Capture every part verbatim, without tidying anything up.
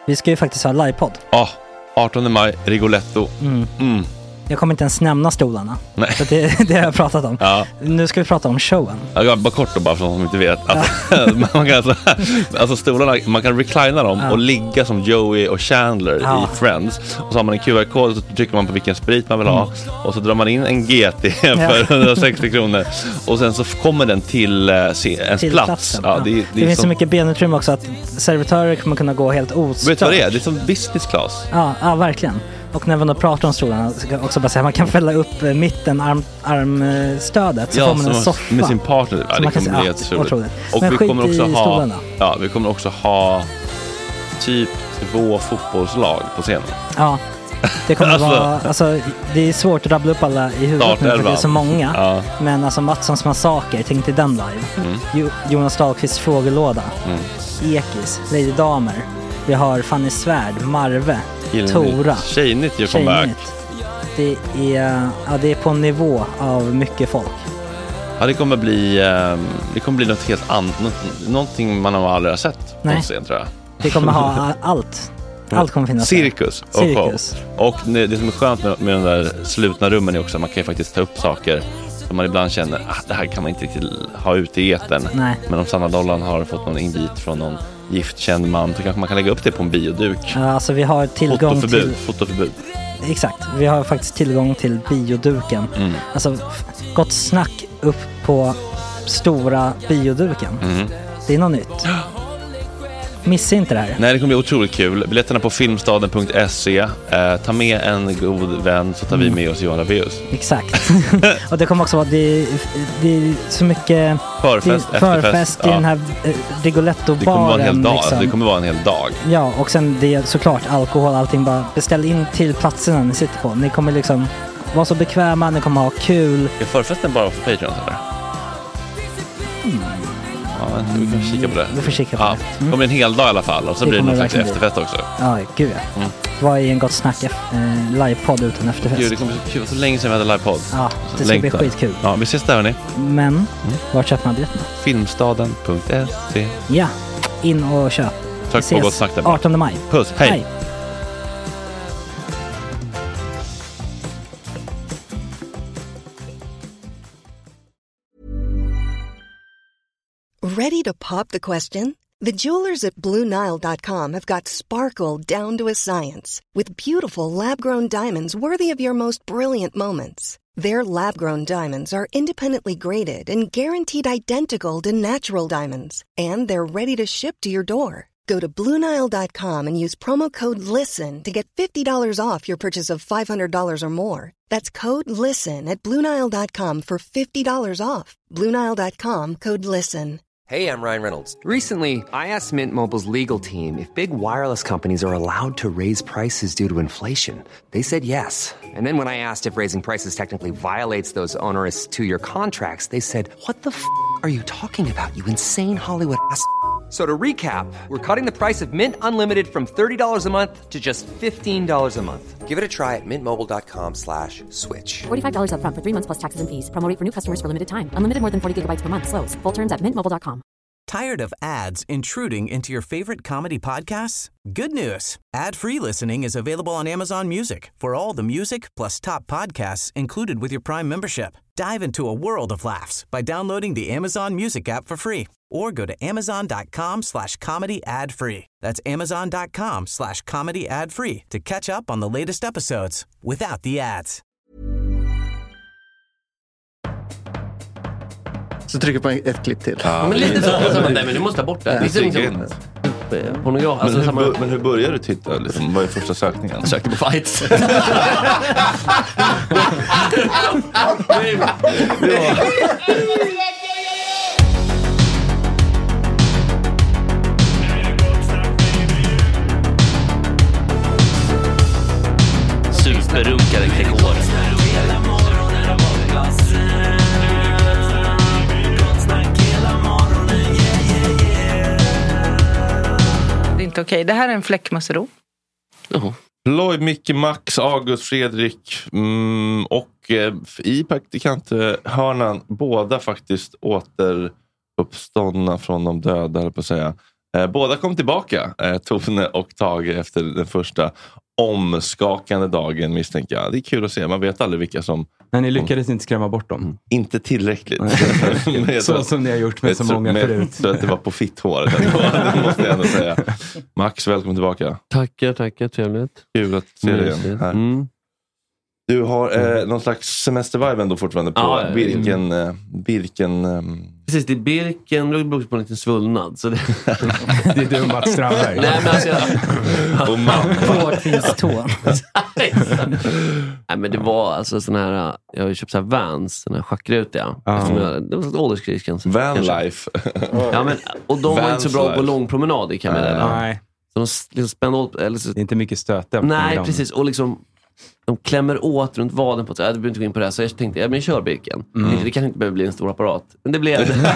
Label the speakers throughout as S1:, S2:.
S1: Vi ska ju faktiskt ha livepodd.
S2: Ja, artonde maj, Rigoletto.
S1: Mm.
S2: Mm.
S1: Jag kommer inte ens nämna stolarna.
S2: Nej.
S1: För det, det har jag pratat om.
S2: Ja.
S1: Nu ska vi prata om showen.
S2: Ja, bara kort då, bara för de som inte vet. Alltså, man kan alltså, alltså stolarna, man kan reclina dem
S1: ja.
S2: och ligga som Joey och Chandler
S1: ja.
S2: i Friends. Och så har man en Q R-kod och så trycker man på vilken sprit man vill ha. Mm. Och så drar man in en G T för hundrasextio kronor. Och sen så kommer den till uh, ens
S1: till
S2: plats. Ja,
S1: ja.
S2: det, det,
S1: det finns
S2: som...
S1: så mycket benutrymme också att servitörer kommer kunna gå helt ostört.
S2: Vet du vad det är? Det är som business class.
S1: Ja, ja verkligen. Och när man då pratar om stolarna så kan jag också bara säga att man kan fälla upp mitten, arm, armstödet så
S2: ja,
S1: får man en soffa.
S2: Med sin partner. Ja, det kommer bli jätteroligt. Och
S1: men
S2: vi kommer också ha
S1: stolarna.
S2: Ja, vi kommer också ha typ två fotbollslag på scenen.
S1: Ja. Det kommer
S2: alltså,
S1: vara alltså det är svårt att rabbla upp alla i huvudet nu för det är så många.
S2: Ja.
S1: Men alltså Mattssons massaker, tänk till den live. Mm. Jo, Jonas Dahlqvists frågelåda. Mm. Ekis, Lady Damer. Vi har Fanny Svärd, Marve,
S2: Gillnytt.
S1: Tora.
S2: Tjejnytt gör comeback.
S1: Det är, ja, det är på en nivå av mycket folk.
S2: Ja, det kommer bli det kommer bli något helt annat, någonting man har aldrig har sett på scen, tror jag.
S1: Det kommer ha allt. Allt kommer finnas.
S2: Cirkus och
S1: Cirkus.
S2: show. Och det som är skönt med, med de där slutna rummen är också att man kan ju faktiskt ta upp saker som man ibland känner att det här kan man inte riktigt ha ute i etern.
S1: Nej.
S2: Men om Sanna Dollan har fått någon invit från någon giftkänd man så kanske man kan lägga upp det på en bioduk.
S1: Ja, alltså vi har tillgång
S2: fotoförbud,
S1: till...
S2: Fotoförbud.
S1: Exakt, vi har faktiskt tillgång till bioduken. Mm. Alltså, gott snack upp på stora bioduken. Mm. Det är något nytt. Missa inte det här.
S2: Nej, det kommer bli otroligt kul. Biljetterna på filmstaden punkt se. Eh, ta med en god vän så tar mm. vi med oss Johan Rabaeus.
S1: Exakt. Och det kommer också vara det, det är så mycket
S2: förfest,
S1: det, förfest i ja. den här eh, Rigoletto-baren.
S2: Det kommer vara en hel dag.
S1: Liksom.
S2: Det kommer vara en hel dag.
S1: Ja, och sen det är såklart alkohol, allting. Bara beställ in till platserna ni sitter på. Ni kommer liksom vara så bekväma, ni kommer ha kul.
S2: Är förfesten bara för Patreon eller? Mm. Ja, vi kan kika på det.
S1: Vi får kika på
S2: ja, det. Mm. Det kommer en hel dag i alla fall. Och så det blir det någon slags efterfest också.
S1: Ja, gud ja. Mm. Vad är en gott snack eh, livepodd utan efterfest?
S2: Gud, det kommer så kul. Så länge sedan vi hade livepodd.
S1: Ja, det ska
S2: Längtar.
S1: bli skitkul.
S2: Ja, vi ses där hörni.
S1: Men, mm. var köper man biljetterna?
S2: filmstaden punkt se.
S1: Ja, in och köp.
S2: Tack på gott snack där.
S1: artonde maj.
S2: Puss, hej. hej.
S3: Ready to pop the question? The jewelers at Blue Nile dot com have got sparkle down to a science with beautiful lab-grown diamonds worthy of your most brilliant moments. Their lab-grown diamonds are independently graded and guaranteed identical to natural diamonds, and they're ready to ship to your door. Go to Blue Nile dot com and use promo code LISTEN to get fifty dollars off your purchase of five hundred dollars or more. That's code LISTEN at Blue Nile dot com for fifty dollars off. Blue Nile dot com, code LISTEN.
S4: Hey, I'm Ryan Reynolds. Recently, I asked Mint Mobile's legal team if big wireless companies are allowed to raise prices due to inflation. They said yes. And then when I asked if raising prices technically violates those onerous two-year contracts, they said, what the f*** are you talking about, you insane Hollywood ass f- So to recap, we're cutting the price of Mint Unlimited from thirty dollars a month to just fifteen dollars a month. Give it a try at mintmobile.com slash switch.
S5: forty-five dollars up front for three months plus taxes and fees. Promo rate for new customers for limited time. Unlimited more than forty gigabytes per month. Slows full terms at mint mobile dot com.
S6: Tired of ads intruding into your favorite comedy podcasts? Good news. Ad-free listening is available on Amazon Music for all the music plus top podcasts included with your Prime membership. Dive into a world of laughs by downloading the Amazon Music app for free or go to amazon.com slash comedy ad free. That's amazon.com slash comedy ad free to catch up on the latest episodes without the ads.
S7: Så trycker på ett klipp till.
S8: Ja, men lite så. Nej, men du måste ta bort det.
S2: Ja, det är inte
S8: pornograf. Alltså,
S2: men, hur,
S8: samma...
S2: men hur börjar du titta? Liksom? Vad är första sökningen?
S8: Jag sökte på fights. Superrunkare Gregor.
S9: Inte okej. Det här är en fläckmussero.
S2: Uh-huh. Lloyd, Micke, Max, August, Fredrik mm, och eh, i praktikanthörnan båda faktiskt återuppståndna från de döda, på att säga. Eh, båda kom tillbaka, eh, Tone och Tage, efter den första omskakande dagen, misstänker jag. Det är kul att se, man vet aldrig vilka som...
S10: Men ni lyckades inte skrämma bort dem?
S2: Inte tillräckligt.
S10: Så som ni har gjort med så många
S2: med,
S10: förut.
S2: Så att det var på fitthåret. Det måste jag ändå säga. Max, välkommen tillbaka.
S8: Tackar, tackar, trevligt.
S2: Kul att se dig igen här.
S8: Mm.
S2: Du har eh, någon slags semestervibe ändå fortfarande på
S8: ja,
S2: Birken... Eh, Birken um...
S8: Precis, det är Birken, det beror på en liten svullnad. Så det...
S10: det är du, Mats Strandberg.
S8: Nej, men alltså... Jag...
S2: Och man...
S1: Portvinstån.
S8: Nej, men det var alltså sån här... Jag har ju köpt så här Vans, sån här schackrutiga.
S10: Ah.
S8: Det var så ålderskris kanske.
S2: Vanlife.
S8: Ja, men... Och de var inte så bra
S2: Vans
S8: på
S2: life.
S8: lång promenad, i kan jag meddela.
S10: Nej.
S8: Så de liksom spände åt... Eller så...
S10: Det är inte mycket stöte.
S8: Nej, precis. Och liksom... De klämmer åt runt vaden på ett sätt. Jag behöver inte gå in på det här. Så jag tänkte, ja men kör Birken. Mm. Det kanske inte behöver bli en stor apparat. Men det blev det.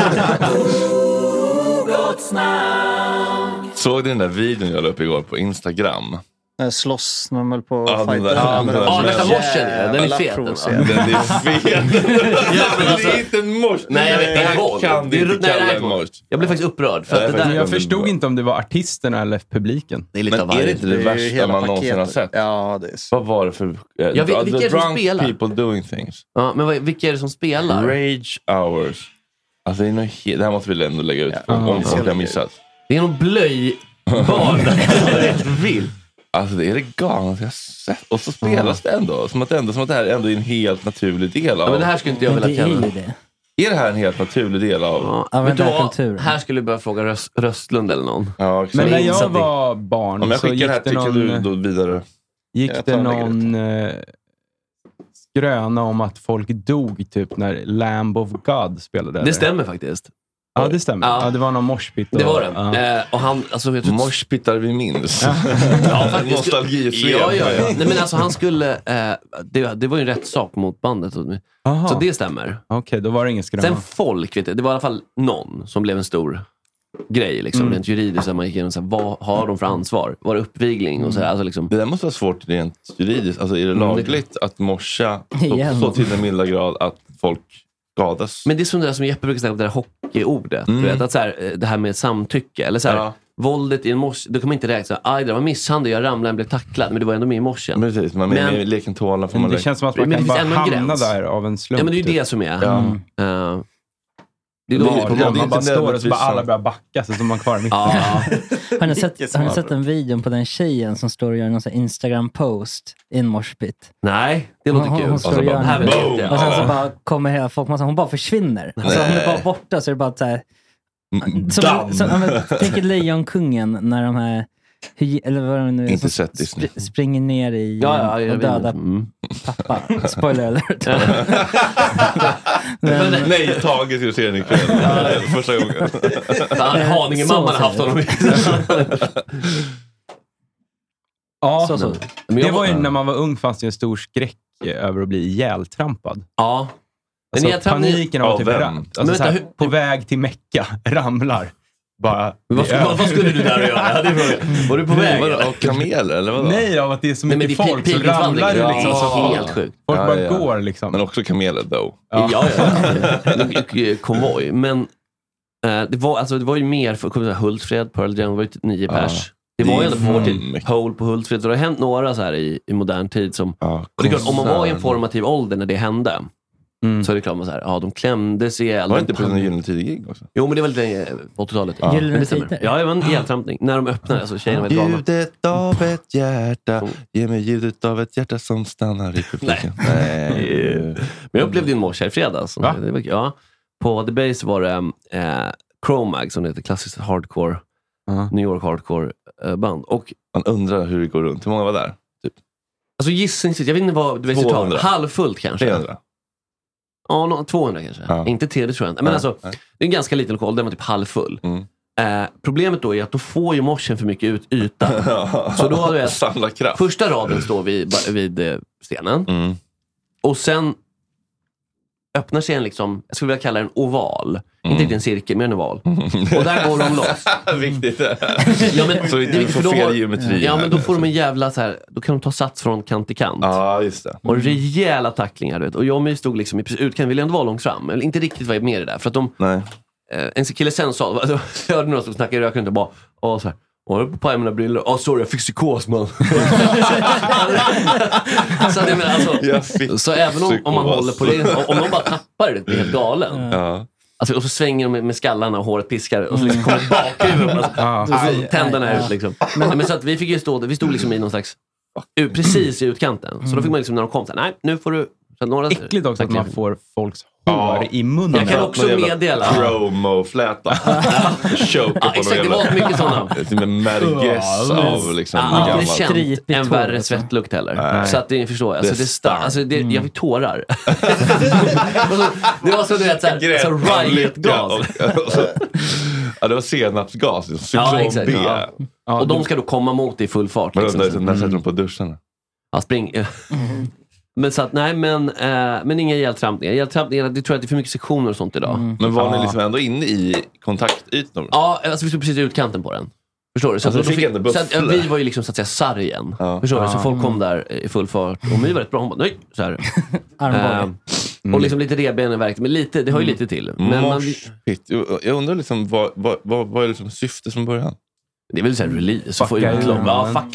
S2: Såg du den där videon jag la upp igår på Instagram?
S7: Slåss när man höll på
S2: Ja,
S7: att
S2: den
S7: fighta.
S2: där-
S8: Ja,
S2: den
S8: ja,
S2: där-
S8: nästa morsen. Den är fet. Den, va?
S2: Den är fet.
S8: Ja, men alltså-
S2: Det är inte en mors.
S8: Nej, jag vet inte.
S2: Det kan
S8: Det
S2: du
S8: är-
S2: inte
S8: nej,
S2: kalla
S8: nej,
S2: en mors.
S8: Jag blev faktiskt upprörd. För
S2: Nej,
S8: att det
S2: faktiskt.
S8: där,
S10: Jag förstod inte om det var artisterna eller publiken.
S8: det är lite
S2: Men
S8: av varje.
S2: är det inte det,
S7: Det är ju
S2: värsta
S7: hela
S2: man någonsin har
S7: paketet.
S2: sett?
S7: Ja, det är så.
S2: Vad var det för... Uh,
S8: Jag vet- vilka är det som
S2: drunk
S8: spelar?
S2: people doing things.
S8: Ja, men vad, vilka är det som spelar?
S2: Rage hours. Alltså det, är nog he- det här måste vi ändå lägga ut
S7: Ja.
S2: om
S10: Ja.
S2: folk har missat.
S8: Det är någon blöjbarn. Det är rätt vilt.
S2: Alltså det är det galnaste jag har sett. Och så spelas det ändå. Som att, det ändå. som att det här ändå är en helt naturlig del av...
S8: Ja, men det här skulle inte jag
S1: Men
S8: vilja
S1: det är
S8: kalla.
S1: ju det.
S2: Är det här en helt naturlig del av...
S8: Ja,
S1: Av
S8: vet du
S1: den här
S8: vad?
S1: kulturen.
S8: Här skulle du börja fråga Röst, Röstlund eller någon.
S2: Ja, exakt.
S10: Men när
S8: minns
S10: jag
S8: att det-
S10: var barn
S2: Om jag
S10: så
S2: skickar det här
S10: gick det
S2: till kan du
S10: någon,
S2: då vidare...
S10: gick
S7: Jag
S10: det
S7: tar och lägger
S10: någon eh, skröna om att folk dog typ när Lamb of God spelade.
S8: Det
S10: eller?
S8: stämmer faktiskt.
S10: Ja, det stämmer.
S8: Ja.
S10: Ja, det var någon morspit.
S8: Det var det.
S10: Ja.
S8: Eh, och han, alltså, jag tror
S2: Morspittar vi minns.
S8: Ja, faktiskt.
S2: Nostalgisvep.
S8: Ja, ja, ja. Nej, men alltså han skulle... Eh, det, det var ju en rätt sak mot bandet.
S10: Aha.
S8: Så det stämmer.
S10: Okej, då var det ingen skröna.
S8: Sen folk, vet du, det var i alla fall någon som blev en stor grej. Liksom,
S10: Mm.
S8: rent juridiskt. Där man gick igenom så här, vad har de för ansvar? Var det uppvigling? Och så här, alltså, liksom,
S2: Det där måste vara svårt rent juridiskt. Alltså är det lagligt att morsa så,
S1: Igen.
S2: så till den milda grad att folk skadas?
S8: men det är som det där som Jeppe brukar säga om det där hockeyordet.
S2: Mm.
S8: Du vet, att så här, eh, det här med samtycke. Eller så här,
S2: Ja.
S8: våldet i en mors... Då kan man inte räkna så här, aj, det var misshandel, jag ramlade och blev tacklad. Men det var ändå med i morsen.
S2: Men precis, man med,
S8: Men-
S2: med leken tåla får
S10: Men
S2: man
S10: det
S2: leka.
S10: känns som att man
S8: Men
S10: kan
S8: det
S10: bara
S8: finns ändå en
S10: hamna
S8: gräns.
S10: där av en slump.
S8: Ja, men det är ju
S10: typ.
S8: det som är.
S2: Ja.
S8: Eh, det är
S2: Det
S8: då
S2: är-
S8: vi
S10: Ja,
S8: på
S2: det är
S10: man
S2: inte
S10: bara står och så
S2: nödvändigtvis
S10: bara alla
S2: så.
S10: börjar backa så står man kvar i mitten.
S8: Ja.
S1: Har ni sett, har ni sett en video på den tjejen som står och gör någon sån här Instagram-post i en morspit?
S8: Nej, det låter
S1: Hon-
S8: kul.
S1: hon står och gör
S8: Det här
S1: en-
S8: vet
S2: boom.
S8: jag.
S1: Och sen så
S2: Ja.
S1: bara kommer hela folk, hon bara försvinner. Alltså hon är bara borta, så är det bara så här... Som,
S2: Damm.
S1: som, ja, men, tänk er Lejonkungen när de här... hy- Eller vad det nu är,
S2: Inte
S1: som
S2: sett Disney.
S1: spr- springer ner i
S8: Ja, ja, jag
S1: och
S8: vet.
S1: dödar
S8: Mm.
S1: pappa. Spoiler alert.
S2: Men,
S1: Men,
S2: nej, Tage skulle se den ikväll. Första gången.
S8: Haninge-mamman har haft honom.
S10: Ja,
S1: så, så.
S8: Men
S10: det
S8: jag
S10: var ju när man var ung fanns det en stor skräck över att bli ihjältrampad.
S8: Ja. Men
S10: Alltså,
S8: jag ni...
S10: paniken av
S2: Av
S10: att typ
S2: vem?
S10: ram,
S8: Men
S10: alltså,
S8: vänta,
S10: så här,
S8: hur-
S10: på väg till Mecka, ramlar. Bara,
S8: Men vad,
S10: det är
S8: vad, vad skulle du där och göra? Ja, det är frågan. Var du på väg?
S2: Vadå,
S8: eller?
S2: och kameler eller vadå?
S10: Nej, av att det är så
S8: Nej, men
S10: mycket
S8: det är
S10: folk så
S8: pilgrimsvandring.
S10: ramlar du
S8: Ja,
S10: liksom. Så
S8: helt
S10: folk,
S8: sjukt.
S10: folk
S2: Ja,
S10: bara
S2: ja.
S10: går liksom.
S2: Men också kameler då.
S8: Ja, ja. ja. Konvoj. Men eh, det, var, alltså, det var ju mer för kommer du ihåg, Hultsfred, Pearl Jam, det var ju typ nio
S2: Ja.
S8: pers. Det var ju ändå på
S2: Mm.
S8: vår tid. Hole på Hultsfred. Så det har hänt några så här i, i modern tid som...
S2: Ja,
S8: Och det är klart, om man var i en
S2: konsert.
S8: formativ ålder när det hände,
S10: Mm.
S8: så är det klart man så här, ja, de klämde sig ihjäl.
S2: Var det
S8: de
S2: inte på
S8: pan-
S2: en Gyllene Tider-gig också?
S8: Jo, men det var lite eh, på åttiotalet.
S2: Ja.
S1: Gyllene
S8: Men det stämmer.
S1: Tider.
S8: Ja, det var en ihjältrampning. När de öppnade, alltså tjejerna var helt galna.
S2: Ljudet av ett hjärta. Ge mig ljudet av ett hjärta som stannar i publiken. Nej.
S8: Men jag upplevde en morse här i fredags.
S10: Va?
S8: Det var, ja, på The Base var det eh, Chromag som heter klassiskt hardcore,
S10: Ja.
S8: New York hardcore eh, band. Och
S2: Man undrar hur det går runt. Hur många var där? Typ
S8: alltså gissningsvis, jag vet inte vad du vet
S2: tvåhundra.
S8: halvfullt kanske.
S2: trehundra?
S8: Ja, no, tvåhundra kanske.
S2: Ja.
S8: Inte tre, det tror jag inte. Men
S2: Nej,
S8: alltså,
S2: nej.
S8: det är en ganska liten lokal, den var typ halvfull.
S2: Mm.
S8: Eh, problemet då är att då får ju morsen för mycket ut, yta. Så då har du ett,
S2: Samla kraft.
S8: första raden står vid, vid eh, scenen.
S2: Mm.
S8: Och sen öppnar sig en liksom, jag skulle vilja kalla den oval.
S2: Mm.
S8: Inte riktigt en cirkel, men en oval. Och där går de loss.
S2: Viktigt.
S8: Ja, men,
S2: Så
S8: det är
S2: du
S8: viktigt,
S2: får
S8: för då
S2: fel
S8: har-
S2: geometri.
S8: Ja,
S2: här.
S8: men då får de en jävla så här, då kan de ta sats från kant till kant.
S2: Ja, just det.
S8: Och rejäla tacklingar, du vet. Och jag och mig stod liksom i utkant, ville ändå vara långt fram. Eller inte riktigt vara med i det där. För att de,
S2: Nej.
S8: eh, en kille sen sa, jag hörde någon som snackade i röken och bara, och så här, och på mina briller, åh oh, sorry jag fick psykos man. Så, det menar, alltså, så även om, om man håller på det, om de bara tappar det, det är helt galen.
S2: Ja.
S8: Alltså, och så svänger de med, med skallarna och håret piskar och så liksom kommer bakhuvudet alltså, ja. Och så tänderna ut liksom. Men, men så att vi fick ju stå, vi stod liksom i någon slags precis i utkanten. Så då fick man liksom när de kom så här, nej nu får du så några,
S10: äckligt också att man får folks hår i munnen.
S8: Jag kan också meddela
S2: promo-fläta. Choke
S8: ja, exakt, det var mycket sådana.
S2: Med märges av liksom
S8: ja, det känns en värre svettlukt heller. Nej. Så att det förstår jag. Alltså, det sta- alltså, det, jag fick tårar. Det var så du vet såhär, så riot-gas.
S2: Ja, det var senapsgas.
S8: Ja, exakt. Ja. Ja, och de ska då komma mot dig i full fart.
S2: Men liksom. När sätter de på duschen?
S8: Ja, spring. Men så att, nej, men, äh, men inga hjälptrampningar. Hjälptrampningar, det tror jag att det är för mycket sektioner och sånt idag. Mm.
S2: Men var
S8: ja.
S2: ni liksom ändå inne i kontaktytan?
S8: Ja, alltså vi stod precis i utkanten på den. Förstår du? Så, alltså, att, då fick, så att, ja, vi var ju liksom så att säga sargen. Ja. Förstår du? Så folk kom där i full fart. Och vi var rätt bra. Hon bara, nej, så här.
S1: Armbåge.
S8: Mm. Och liksom lite reben i verket. Men lite, det har ju lite till. Men man,
S2: jag undrar liksom, vad, vad, vad, vad är liksom syftet från början?
S8: Det är väl så här release. Så får ju utlopp. Ja, fucka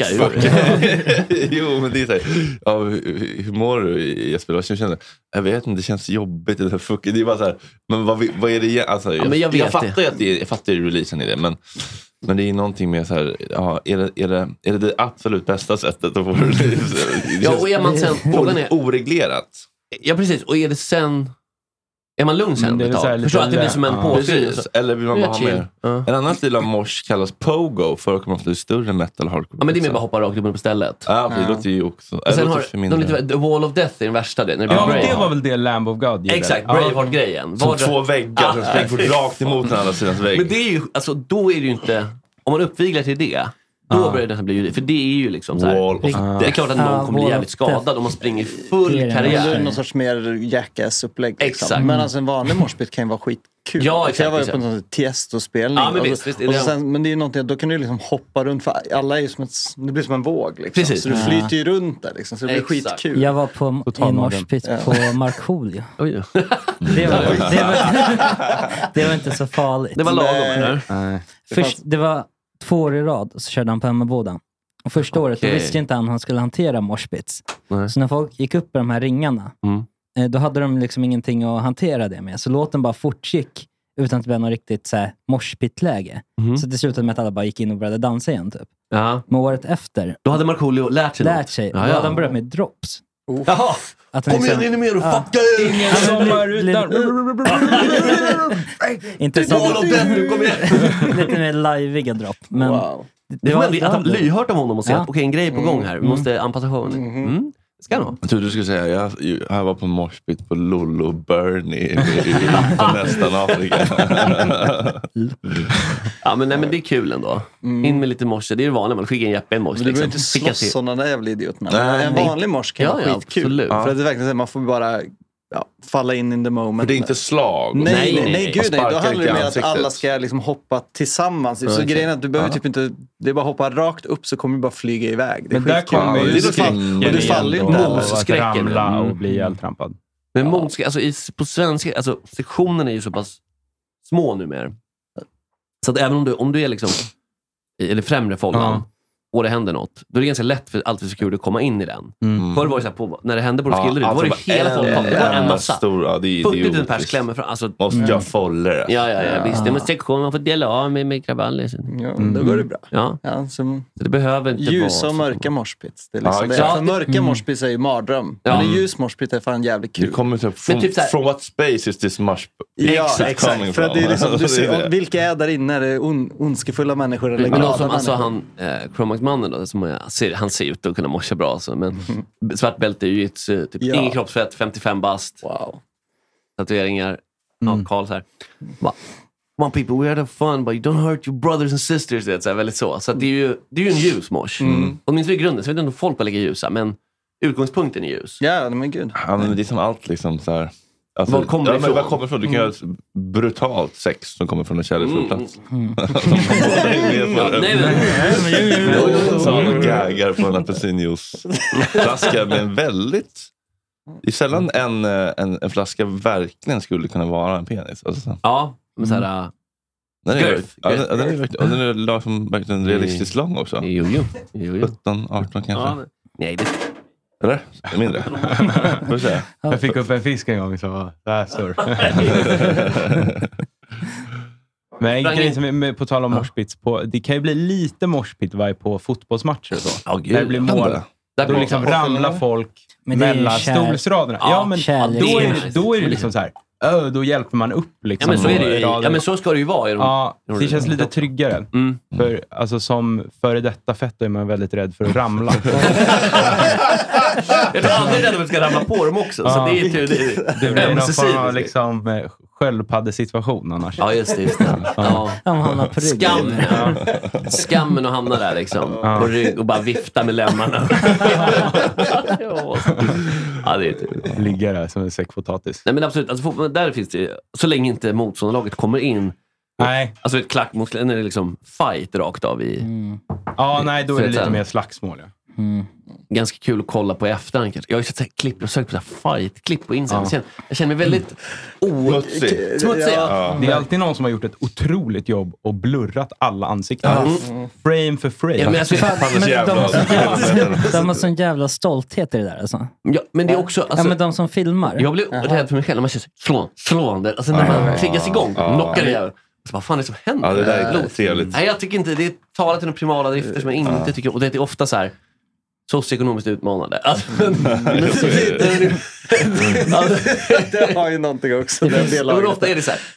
S8: ur.
S2: Jo, men det är så här. Ja, hur, hur mår du? Jag spelar vad känner. Jag vet inte, det känns jobbigt. Det, fuck, det är bara så här. Men vad, vad är det? Alltså, jag, ja, men jag, jag fattar ju att det är, jag fattar ju releasen i det. Men, men det är någonting med så här. Ja, är det, är det, är det det absolut bästa sättet att få release?
S8: Ja, och är man sen... Frågan är
S2: oreglerat.
S8: Ja, precis. Och är det sen... Är man lugn sen? Det är förstår att det blir som en
S2: ja. Precis. Eller vill man bara ha mer? Ja. En annan stil av mosh kallas pogo. Förekommer ofta i större metal hardcore.
S8: Ja, men det är mer bara hoppa rakt upp på stället.
S2: Ja, det låter ju också.
S8: Och sen har de lite, The Wall of Death är den värsta. Det, när det,
S10: ja, men det var väl det Lamb of God
S8: gjorde. Exakt, Braveheart-grejen.
S2: Som två väggar som spränger rakt emot den andra sidans vägg.
S8: Men det är ju, alltså då är det ju inte... Om man uppviglar till det... Då ah. börjar det bli ju, för det är ju liksom så här, ah. det är klart att någon kommer bli jävligt skadad om man springer full det karriär.
S7: Det är någon sorts mer jackass-upplägg.
S8: Exakt.
S7: Liksom. Men alltså en vanlig moshpit kan ju vara skitkul.
S8: Ja, exakt.
S7: Jag var ju på en sån Tiesto-spelning.
S8: Ja, men, visst, visst,
S7: och, och sen, men det är ju någonting, då kan du liksom hoppa runt, för alla är ju som ett, det blir som en våg liksom.
S8: Precis.
S7: Så du flyter ju runt där liksom, så det blir exakt. Skitkul.
S1: Jag var på en moshpit ja. på Markoolio.
S8: Oj.
S1: Det var, det, var, det var inte så farligt.
S8: Det var lagom, eller?
S1: Nej. Först, det var två år i rad och så körde han på hemmaboda. Och första året okay. då visste inte han hur han skulle hantera moshpits. Nej. Så när folk gick upp i de här ringarna mm. då hade de liksom ingenting att hantera det med. Så låten bara fortgick utan att det blev något riktigt så här moshpit-läge. Mm. Så det slutade med att alla bara gick in och började dansa igen typ.
S8: Ja.
S1: Men året efter
S8: då hade Markoolio lärt sig
S1: Lärt sig.
S8: Ja,
S1: då
S8: ja.
S1: hade han börjat med drops.
S8: Oh. Jaha! Kom igen in mer och ja. Fucka er!
S10: Ingen sommar utan...
S1: Inte så... Lite mer live-iga dropp. Men... Wow.
S8: Det var det var lyhört av honom och säga ja. Att okej, okay, en grej på gång här. Vi mm. måste anpassa showen. Mm. Mm. Ska jag nog?
S2: Jag trodde du skulle säga jag, jag var på moshpit på Lolo Bernie på nästan Afrika.
S8: Ja, men, nej, men det är kul ändå. Mm. In med lite morse. Det är ju vanligt. Man skickar en Jeppe en morse.
S7: Du behöver inte slåss sådana där jävla idioterna. Nej, en vanlig morse kan ja, vara
S8: ja,
S7: skitkul.
S8: Ja.
S7: För att det verkligen så man får bara... Ja, falla in in the moment.
S2: För det är inte slag.
S7: Nej, nej, nej, nej gud nej. Då handlar det om att alla ska liksom hoppa tillsammans. Så okay. grejen är att du behöver ja. Typ inte... Det är bara hoppa rakt upp så kommer du bara flyga iväg. Det är
S10: men där kommer ju
S7: skräcken. Och du faller ju inte.
S10: Att ramla och bli hjälptrampad.
S8: Men ja. Mot, alltså, i, på svenska... Alltså, sektionerna är ju så pass små numera. Så att även om du, om du är liksom... I, eller främre follan. Ja. Och det händer något. Då är det ganska lätt för allt för security att komma in i den. Mm. Förr var det så här på, när det hände på Skillerud, ja, då var det hela folket. Det var en massa.
S2: Ja,
S8: fyrtio tusen pers klämmer fram. Alltså,
S2: måste jag foller. Alltså.
S8: Ja, ja, ja. Visst, det är sektion man får dela av med, med kravaller.
S7: Ja, mm. då går det bra.
S8: Ja.
S7: Ja, som
S8: så det behöver inte
S7: ljus
S8: vara...
S7: och mörka moshpits. Det är liksom
S2: ja,
S7: det. För mörka mm. moshpits är ju mardröm. Ja. Men ljus moshpits är fan jävligt kul.
S2: Det kommer typ från, typ from what space is this mosh
S7: ja, exakt. exakt. För att det är liksom, du ser, vilka är där inne? Är det on, ondskefulla människor? Eller
S8: men som, alltså han, eh, Chromax-mannen då, som jag ser, han ser ut att kunna morsa bra alltså, men mm. svart bälte är ju typ ja. Ingen kroppsfett, femtiofem bast.
S7: Wow.
S8: Tatueringar. Mm. Ja, Carl så här. Va? Come on people, we had a fun but you don't hurt your brothers and sisters. Det är så här, väldigt så. Så det är ju det är ju en ljusmors. Mm. Och minst i grunden så vet inte om folk bara lägger ljusa, men utgångspunkten är ljus.
S7: Ja, men gud.
S2: Ja, men det är som allt liksom så här. Alltså,
S8: vad kommer
S2: ja,
S8: ifrån?
S2: Vad kommer ifrån? Du kan mm. göra brutalt sex som kommer från en kärleksfull plats. Mm. Så har man gaggar på en apelsinjuice-flaska med en väldigt... Det är sällan en, en, en flaska verkligen skulle kunna vara en penis. Alltså.
S8: Ja, med mm. såhär...
S2: Den är, ja, den, den är verkligen, den är lag som verkligen realistiskt lång också.
S8: Jo, jo. jo, jo.
S2: sjutton, arton kanske. Ja,
S8: nej, det...
S2: Eller? Det är mindre. Får säga.
S10: Jag fick upp en fisk en gång så var det här stor. Men en grej som är på tal om moshpits på, det kan ju bli lite moshpit-vibe på fotbollsmatcher och så.
S2: Ja, gud.
S10: Där det blir mål. Där då liksom ramlar folk mellan stolsraderna. Ja, men ja, då, är det, då är det liksom så här. Ö, då hjälper man upp liksom.
S8: Ja, men så är det ju. Ja, men så ska det ju vara.
S10: Ja, det känns lite tryggare. Mm. För alltså som före detta fett är man väldigt rädd för att ramla.
S8: Jag är aldrig rädd att man ska ramla på dem också. Ja. Så det är ju det,
S10: det blir någon form av liksom sköldpaddesituation annars.
S8: Ja, just det. Just det. Ja.
S1: Ja.
S8: Skam. Ja. Skammen att hamna där liksom. Ja. På rygg och bara vifta med lämmarna. Ja, det är typ.
S10: Ligga där som en säck potatis.
S8: Nej, men absolut. Alltså, där finns det, så länge inte motståndarlaget kommer in.
S10: Nej.
S8: Alltså ett klack mot, när det är liksom fight rakt av i... Mm.
S10: Ja, nej, då är det lite mer slagsmål. Ja.
S8: Mm. Ganska kul att kolla på i efterhand. Jag har ju sett klipp och sökt på fight-klipp på Instagram. Jag, känner, jag känner mig väldigt
S2: smutsig.
S8: smutsig.
S10: Ja. Det är alltid någon som har gjort ett otroligt jobb och blurrat alla ansikten. Mm. Frame för frame.
S8: Ja, men alltså,
S1: fan, men de, jävla, de har sån jävla stolthet i det där. Alltså.
S8: Ja, men det är också... Alltså,
S1: ja, men de som filmar.
S8: Jag blir uh-huh. rädd för mig själv när man känner slå, slående. Alltså när man uh-huh. triggas igång. Uh-huh. Knockar det jävlar. Så vad fan är det som händer?
S2: Ja, det där är trevligt.
S8: Nej, jag tycker inte... Det är talat till de primala drifter som jag inte uh-huh. tycker om. Och det är ofta så här... socioekonomiskt utmanande. Alltså,
S7: det har ju någonting också.
S8: Men ofta är det så här.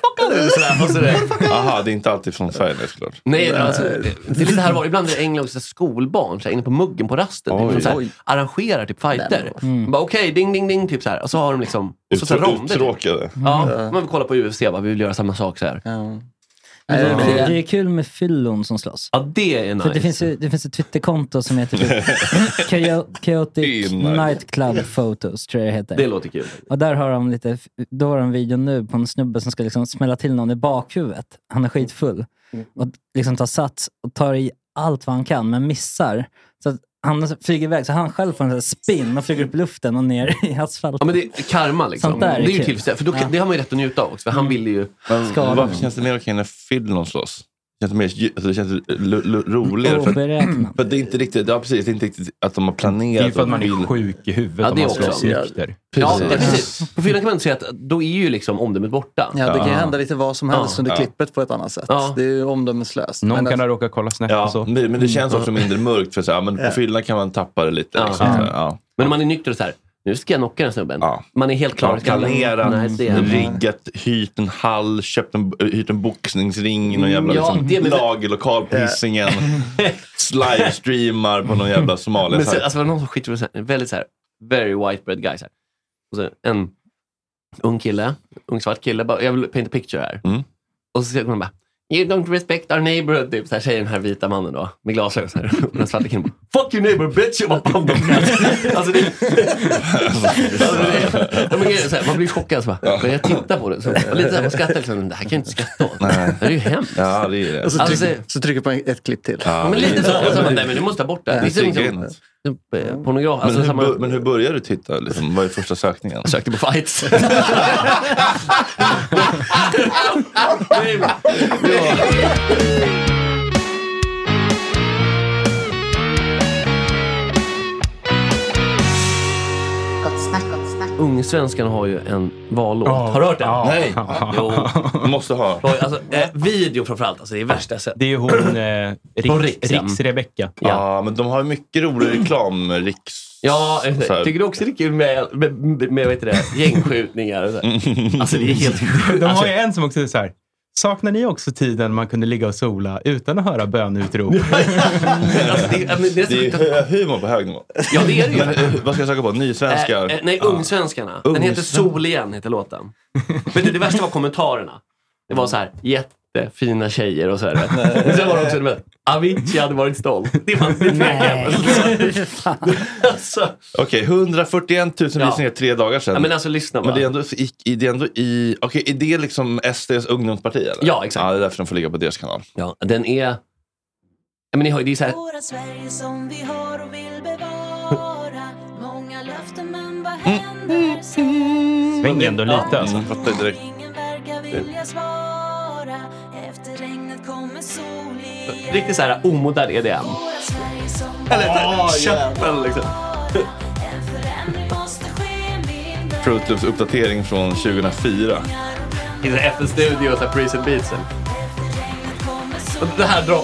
S2: Jaha, det är inte alltid från Sverige såklart.
S8: Nej, alltså, det, det är lite här var. Ibland är det engelska skolbarn så här, inne på muggen på rasten. Oj, typ, så här, arrangerar typ fighter. Mm. Bara okej, okay, ding, ding, ding. Typ så här. Och så har de liksom... Och så, så ronder.
S2: Uttråkade.
S8: Typ. Ja, mm. man vill kolla på U F C. Va? Vi vill göra samma sak så här.
S1: Ja. Men det, det, det är kul med fyllon som slåss.
S8: Ja, det är nice.
S1: För det finns ju, det finns ett Twitterkonto som heter Chaotic Nightclub Photos, tror jag det heter.
S8: Det låter kul.
S1: Och där har de lite, då har de en video nu på en snubbe som ska liksom smälla till någon i bakhuvudet. Han är skitfull. Och liksom tar sats och tar i allt vad han kan, men missar. Så att han flyger iväg, så han själv får en spin och flyger upp i luften och ner i asfalten.
S8: Ja, men det är karma liksom. Det är, är ju tillfälligt, för då, ja. Det har man ju rätt att njuta av också, för han vill ju...
S2: Men, varför känns det mer okej när fyllon slåss? Det känns, mer, alltså det känns l- l- roligare för, för det är inte riktigt, ja precis, det är inte riktigt att de har planerat.
S10: Det är för att man är sjuk i huvudet.
S8: Ja, det är
S10: om man
S8: också.
S10: Nykter.
S8: Ja, ja, precis. På fyllan kan man inte säga att då är ju liksom omdömet borta.
S7: Ja, det kan ju hända lite vad som helst ja. under klippet på ett annat sätt. Ja. Det är ju omdömeslöst.
S10: Någon
S7: men
S10: kan ha råkat kolla snett
S2: ja,
S10: och så.
S2: Men, men det känns också mindre mörkt för så här, men på fyllan kan man tappa det lite.
S8: Ja.
S2: Liksom,
S8: Ja.
S2: Så här, ja.
S8: Men om man är nykter och så här, nu ska jag knocka den snubben. Ja. Man är helt klar.
S2: Planerat, riggat, hyrt en hall, köpt en, hyrt en boxningsring, någon jävla
S8: ja,
S2: liksom, lagerlokal på Hisingen, livestreamar på någon jävla Somalia.
S8: Men så, alltså var det någon som skiter på så här, väldigt så här, very white bread guy så här. Och så en ung kille, ung svart kille, bara, jag vill paint a picture här. Mm. Och så säger man bara, you don't respect our neighborhood, typ så här säger den här vita mannen då med glasögon så här. Och den svarta killen bara, fuck your neighbor bitch. Alltså det alltså det, det så här, man blir chockad så bara, ja. Men jag tittar på det så och lite så här, man skrattar liksom, det här kan jag inte skratta åt. Nej. Det är ju hemskt.
S2: Ja, det är det.
S7: Och så, tryck, alltså, så trycker på ett klipp till.
S8: Ja, ja, men lite så, så man, nej men du måste ta bort det. Det är liksom, pornograf.
S2: Men,
S8: alltså,
S2: hur,
S8: samma...
S2: men hur började du titta? Liksom? Vad är första sökningen?
S8: Jag sökte på fights. Nej, men, Ungsvenskarna har ju en vallåt. Oh, har du hört den?
S2: Oh, Nej.
S8: Jo.
S2: Måste ha.
S8: Alltså, eh, video framförallt. Alltså, det är värsta jag sett.
S10: Det är ju hon eh, Riks, Riks Rebecca.
S2: Ja. ja, men de har mycket rolig reklam. Riks.
S8: Ja, tycker du också det är kul med, med, med, med vad heter det, gängskjutningar och så här. Alltså det är helt...
S10: De har ju en som också är så här. Saknar ni också tiden man kunde ligga och sola utan att höra bönutrop?
S2: Alltså, det, men det är, det är humor på hög nivå.
S8: Ja, det är det ju.
S2: Men, vad ska jag söka på? Nysvenskar?
S8: Äh, äh, nej, Ungsvenskarna. Den Ungs... heter Sol igen, heter låten. Men det, det värsta var kommentarerna. Det var så här, jättefina tjejer och så här. Och sen var det också med Avicii hade varit stolt. Det var inte tvekan. Alltså.
S2: Okej, hundrafyrtioen tusen visningar ja. tre dagar sedan.
S8: Ja, men alltså lyssna bara.
S2: Men det är ändå i, det är ändå i okej, är det liksom S D:s ungdomsparti eller?
S8: Ja, exakt.
S2: Ja, det är därför de får ligga på deras kanal.
S8: Ja, den är... Ja, men ni har ju det är så här...
S11: Våra Sverige som vi har och vill bevara. Många löften, men vad händer sen?
S10: Sväng ändå lite alltså.
S2: Mm, fattar direkt.
S11: Ingen verkar vilja svara.
S8: Riktigt så här omodern E D M. Eller käppen liksom.
S2: Fruit Loops uppdatering från tjugohundrafyra.
S8: I F N Studio och Prison Beats. Och det här drar